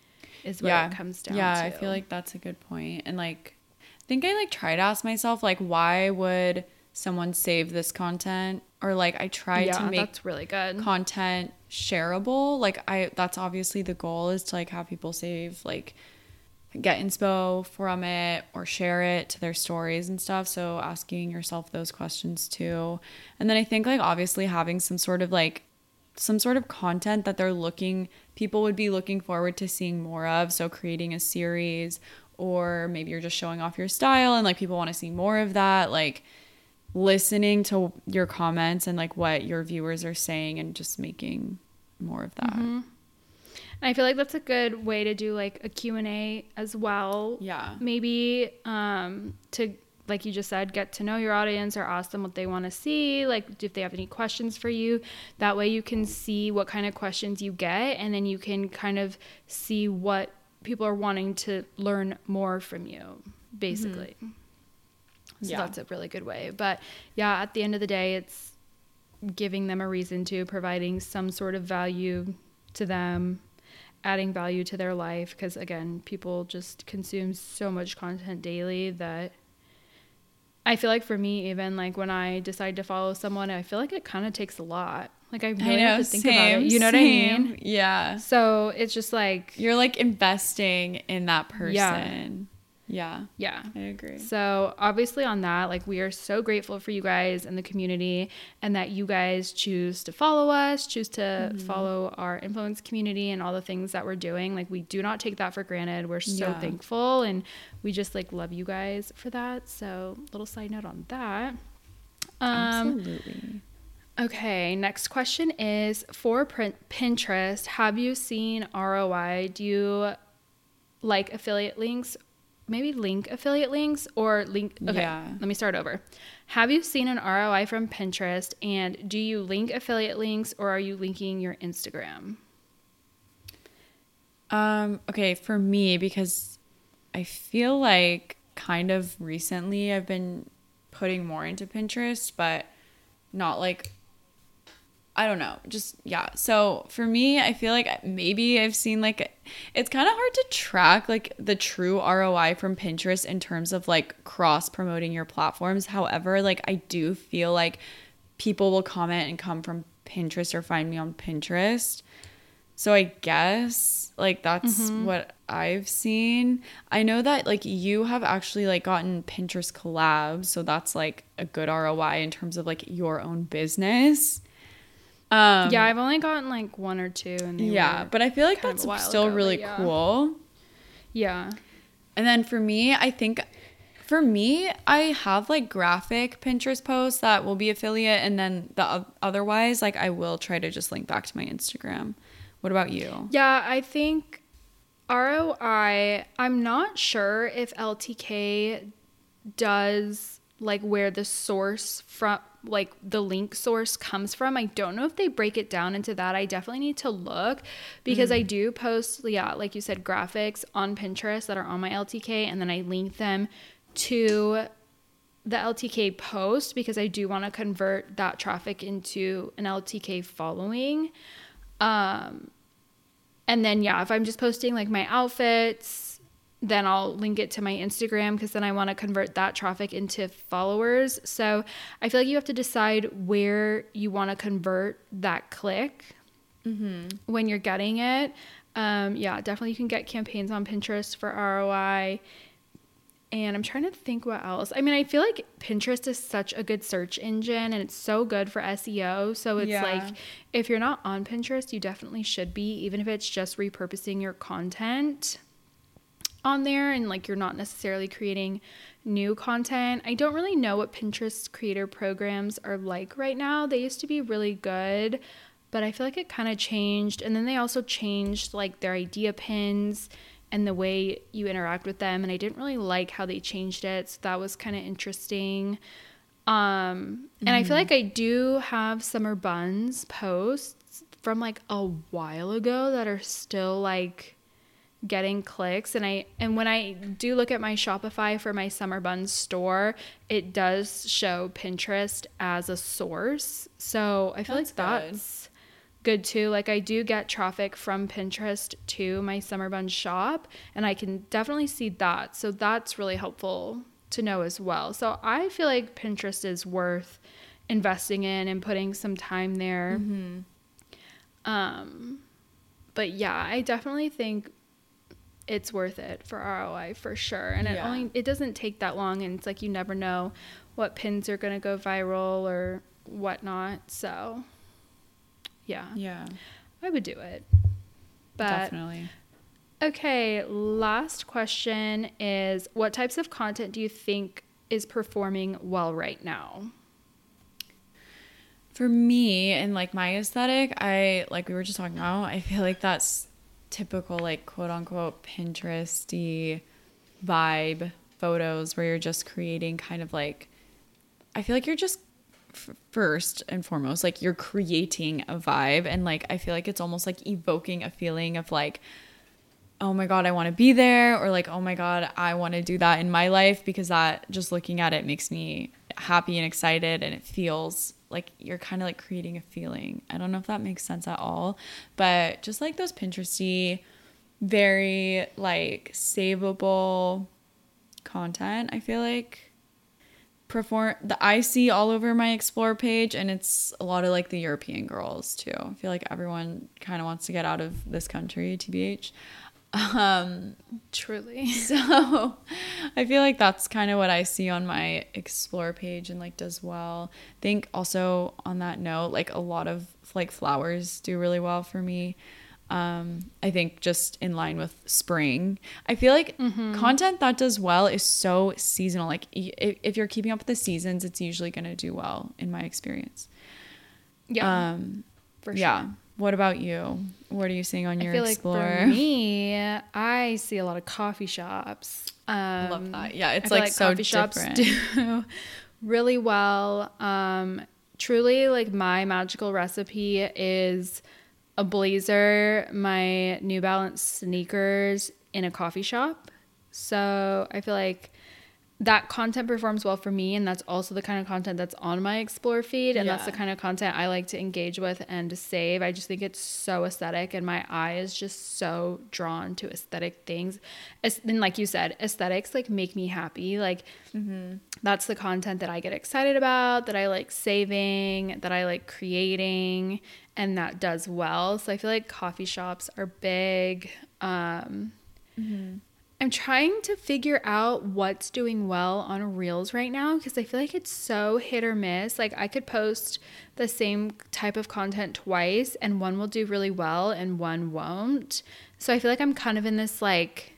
is what yeah. it comes down yeah, to. Yeah, I feel like that's a good point. And like, I think I like try to ask myself, like, why would someone save this content? Or like, I try yeah, to make that's really good content shareable. Like, I that's obviously the goal, is to like have people save, like get inspo from it or share it to their stories and stuff. So asking yourself those questions too. And then I think like obviously having some sort of like some sort of content that they're looking, people would be looking forward to seeing more of. So creating a series, or maybe you're just showing off your style and like people want to see more of that. Like listening to your comments and like what your viewers are saying and just making more of that. Mm-hmm. And I feel like that's a good way to do like a Q and A as well. Yeah. Maybe um, to, like you just said, get to know your audience or ask them what they want to see. Like if they have any questions for you, that way you can see what kind of questions you get, and then you can kind of see what people are wanting to learn more from you, basically. Mm-hmm. So yeah. That's a really good way. But yeah, at the end of the day, it's giving them a reason to, providing some sort of value to them, adding value to their life, because again, people just consume so much content daily that I feel like for me, even like when I decide to follow someone, I feel like it kind of takes a lot. Like I really I know, have to think same, about it. You know same. what I mean? Yeah. So it's just like you're like investing in that person. Yeah. Yeah. Yeah. I agree. So obviously on that, like we are so grateful for you guys and the community, and that you guys choose to follow us, choose to mm-hmm. follow our influence community and all the things that we're doing. Like we do not take that for granted. We're so yeah. thankful, and we just like love you guys for that. So little side note on that. Um, Absolutely. Okay. Next question is, for Pinterest, have you seen R O I? Do you like affiliate links? Maybe link affiliate links or link. Okay, yeah. Let me start over. Have you seen an R O I from Pinterest, and do you link affiliate links, or are you linking your Instagram? Um, okay, for me, because I feel like kind of recently I've been putting more into Pinterest, but not like, I don't know, just, yeah. So for me, I feel like maybe I've seen like, it's kind of hard to track like the true R O I from Pinterest in terms of like cross promoting your platforms. However, like I do feel like people will comment and come from Pinterest or find me on Pinterest. So I guess like that's mm-hmm. what I've seen. I know that like you have actually like gotten Pinterest collabs. So that's like a good R O I in terms of like your own business. Um, yeah, I've only gotten like one or two. And yeah, but I feel like that's still ago, really yeah. cool. Yeah. And then for me, I think for me, I have like graphic Pinterest posts that will be affiliate. And then the otherwise, like I will try to just link back to my Instagram. What about you? Yeah, I think R O I, I'm not sure if L T K does like where the source from, like the link source comes from. I don't know if they break it down into that. I definitely need to look because mm. I do post, yeah, like you said, graphics on Pinterest that are on my L T K, and then I link them to the L T K post because I do want to convert that traffic into an L T K following. Um, and then, yeah, if I'm just posting like my outfits, then I'll link it to my Instagram because then I want to convert that traffic into followers. So I feel like you have to decide where you want to convert that click mm-hmm. when you're getting it. Um, yeah, definitely you can get campaigns on Pinterest for R O I. And I'm trying to think what else. I mean, I feel like Pinterest is such a good search engine and it's so good for S E O. So it's yeah. like, if you're not on Pinterest, you definitely should be, even if it's just repurposing your content on there and like you're not necessarily creating new content. I don't really know what Pinterest creator programs are like right now. They used to be really good, but I feel like it kind of changed. And then they also changed like their idea pins and the way you interact with them. And I didn't really like how they changed it. So that was kind of interesting. Um, and mm-hmm. I feel like I do have Summer Buns posts from like a while ago that are still like getting clicks. And I, and when I do look at my Shopify for my Summer Buns store, it does show Pinterest as a source. So I feel that's like that's good. good too. Like I do get traffic from Pinterest to my Summer Bun shop and I can definitely see that. So that's really helpful to know as well. So I feel like Pinterest is worth investing in and putting some time there. Mm-hmm. Um, but yeah, I definitely think it's worth it for R O I for sure. And yeah. it only, it doesn't take that long and it's like, you never know what pins are going to go viral or whatnot. So yeah. Yeah. I would do it. But definitely. Okay, last question is, what types of content do you think is performing well right now? For me and like my aesthetic, I like we were just talking about, I feel like that's typical like quote unquote Pinteresty vibe photos where you're just creating kind of like, I feel like you're just first and foremost like you're creating a vibe and like I feel like it's almost like evoking a feeling of like, oh my god, I want to be there, or like, oh my god, I want to do that in my life, because that just looking at it makes me happy and excited and it feels like you're kind of like creating a feeling. I don't know if that makes sense at all, but just like those Pinteresty, very like savable content, I feel like perform the I see all over my Explore page, and it's a lot of like the European girls too. I feel like everyone kind of wants to get out of this country, T B H. Um, truly. So I feel like that's kind of what I see on my Explore page and like does well. I think also on that note, like a lot of like flowers do really well for me. Um, I think just in line with spring, I feel like mm-hmm. content that does well is so seasonal. Like if, if you're keeping up with the seasons, it's usually going to do well in my experience. Yeah. Um, for sure. Yeah. What about you? What are you seeing on your I feel Explore? Like for me, I see a lot of coffee shops. Um, I love that. Yeah, it's like, like so coffee different. Shops do really well. Um, truly, like my magical recipe is a blazer, my New Balance sneakers in a coffee shop. So I feel like that content performs well for me, and that's also the kind of content that's on my Explore feed, and yeah. that's the kind of content I like to engage with and to save. I just think it's so aesthetic, and my eye is just so drawn to aesthetic things. And like you said, aesthetics like make me happy. Like mm-hmm. that's the content that I get excited about, that I like saving, that I like creating, and that does well. So I feel like coffee shops are big. Um, mm-hmm. I'm trying to figure out what's doing well on Reels right now, because I feel like it's so hit or miss. Like I could post the same type of content twice and one will do really well and one won't. So I feel like I'm kind of in this like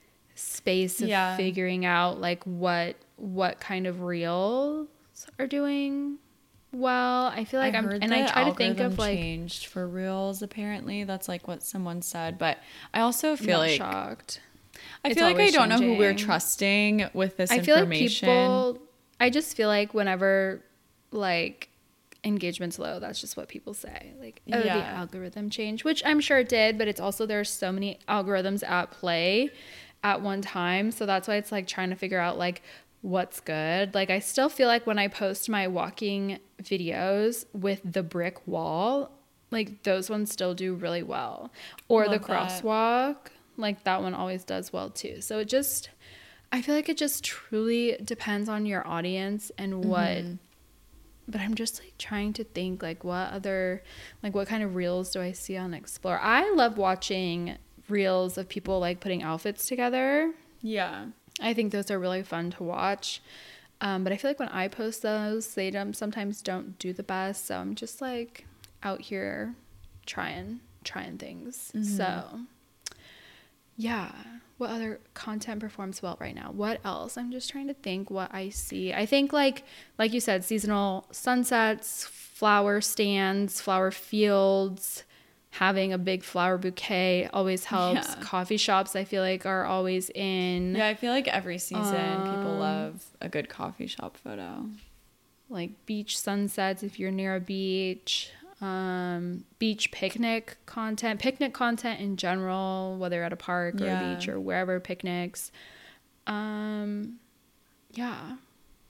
space of yeah. figuring out like what what kind of Reels are doing well. I feel like I I'm and I try to think of like changed for Reels apparently. That's like what someone said, but I also feel not like shocked. I It's feel like I always don't know who we're changing. trusting with this I feel like information. people, I just feel like whenever like engagement's low, that's just what people say. Like, oh, the Yeah. algorithm changed, which I'm sure it did, but it's also there's so many algorithms at play at one time. So that's why it's like trying to figure out like what's good. Like I still feel like when I post my walking videos with the brick wall, like those ones still do really well. Or the Love that. crosswalk, like that one always does well too. So it just, I feel like it just truly depends on your audience and what, but I'm just like trying to think like what other, like what kind of reels do I see on Explore? I love watching reels of people like putting outfits together. Yeah. I think those are really fun to watch. Um, but I feel like when I post those, they don't, sometimes don't do the best. So I'm just like out here trying, trying things. So yeah. What other content performs well right now? What else? I'm just trying to think what I see. I think like, like you said, seasonal sunsets, flower stands, flower fields, having a big flower bouquet always helps. Yeah. Coffee shops, I feel like, are always in. Yeah, I feel like every season people Um, love a good coffee shop photo. Like beach sunsets if you're near a beach. Um, beach picnic content, picnic content in general, whether at a park or Yeah. a beach or wherever picnics. Um, yeah.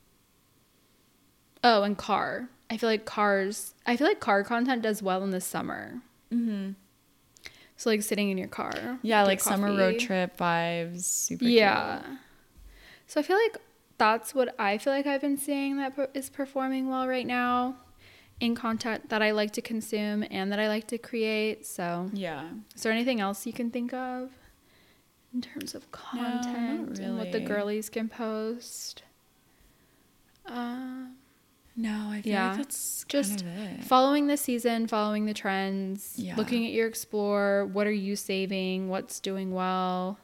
Oh, and car. I feel like cars, I feel like car content does well in the summer. Mm-hmm. So like sitting in your car. Yeah, with like your summer road coffee. trip vibes. Super Yeah. cute. So I feel like that's what I feel like I've been seeing that per- is performing well right now in content that I like to consume and that I like to create. So Yeah. is there anything else you can think of in terms of content and what the really. girlies can post? Uh, No, I feel Yeah. like that's just kind of it. following the season, following the trends, Yeah. looking at your explore, what are you saving, what's doing well.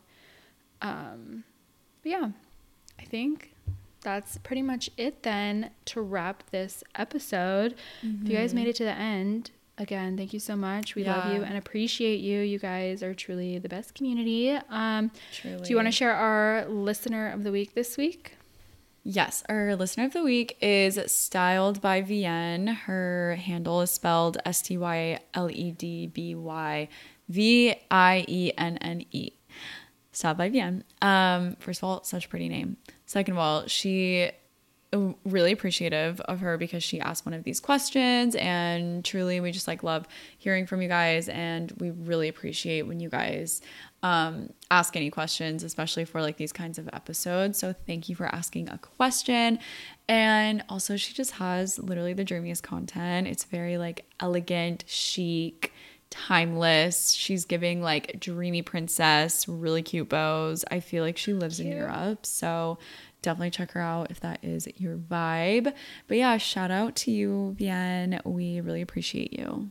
Um, but yeah, I think that's pretty much it then to wrap this episode. If you guys made it to the end, again, thank you so much. We love Yeah. you and appreciate you. You guys are truly the best community. Um, Truly. do you want to share our listener of the week this week? Yes, our listener of the week is Styled by Vienne. Her handle is spelled S T Y L E D B Y V I E N N E. Styled by Vienne. Um, first of all, such a pretty name. Second of all, she really appreciative of her because she asked one of these questions, and truly we just like love hearing from you guys, and we really appreciate when you guys um ask any questions, especially for like these kinds of episodes. So thank you for asking a question. And also she just has literally the dreamiest content. It's very like elegant, chic, timeless. She's giving like dreamy princess, really cute bows. I feel like she lives in Cute. Europe, so definitely check her out if that is your vibe. But yeah, shout out to you, Vienne. We really appreciate you.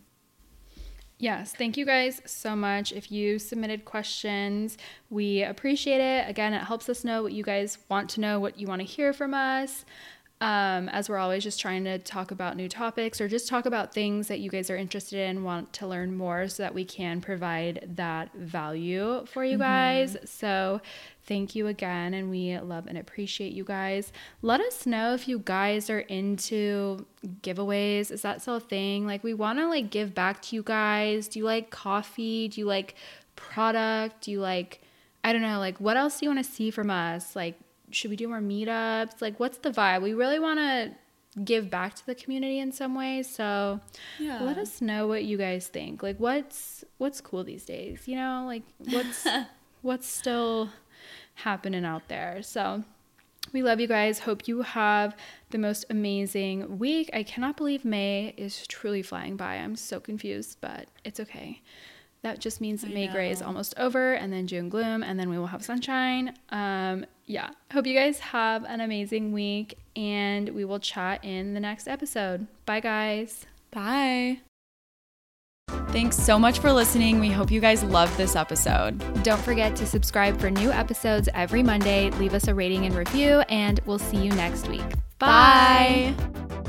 Yes, thank you guys so much. If you submitted questions, we appreciate it. Again, it helps us know what you guys want to know, what you want to hear from us. Um, as we're always just trying to talk about new topics or just talk about things that you guys are interested in, want to learn more so that we can provide that value for you guys. So thank you again, and we love and appreciate you guys. Let us know if you guys are into giveaways. Is that still a thing? Like, we want to like give back to you guys. Do you like coffee? Do you like product? Do you like, I don't know, like what else do you want to see from us? Like, should we do more meetups? Like, what's the vibe? We really want to give back to the community in some ways. So Yeah. let us know what you guys think. Like, what's what's cool these days? You know, like what's what's still happening out there. So we love you guys. Hope you have the most amazing week. I cannot believe May is truly flying by. I'm so confused, but it's okay. That just means that I May Gray is know. almost over, and then June gloom, and then we will have sunshine. Um, yeah. Hope you guys have an amazing week, and we will chat in the next episode. Bye, guys. Bye. Thanks so much for listening. We hope you guys loved this episode. Don't forget to subscribe for new episodes every Monday. Leave us a rating and review, and we'll see you next week. Bye. Bye.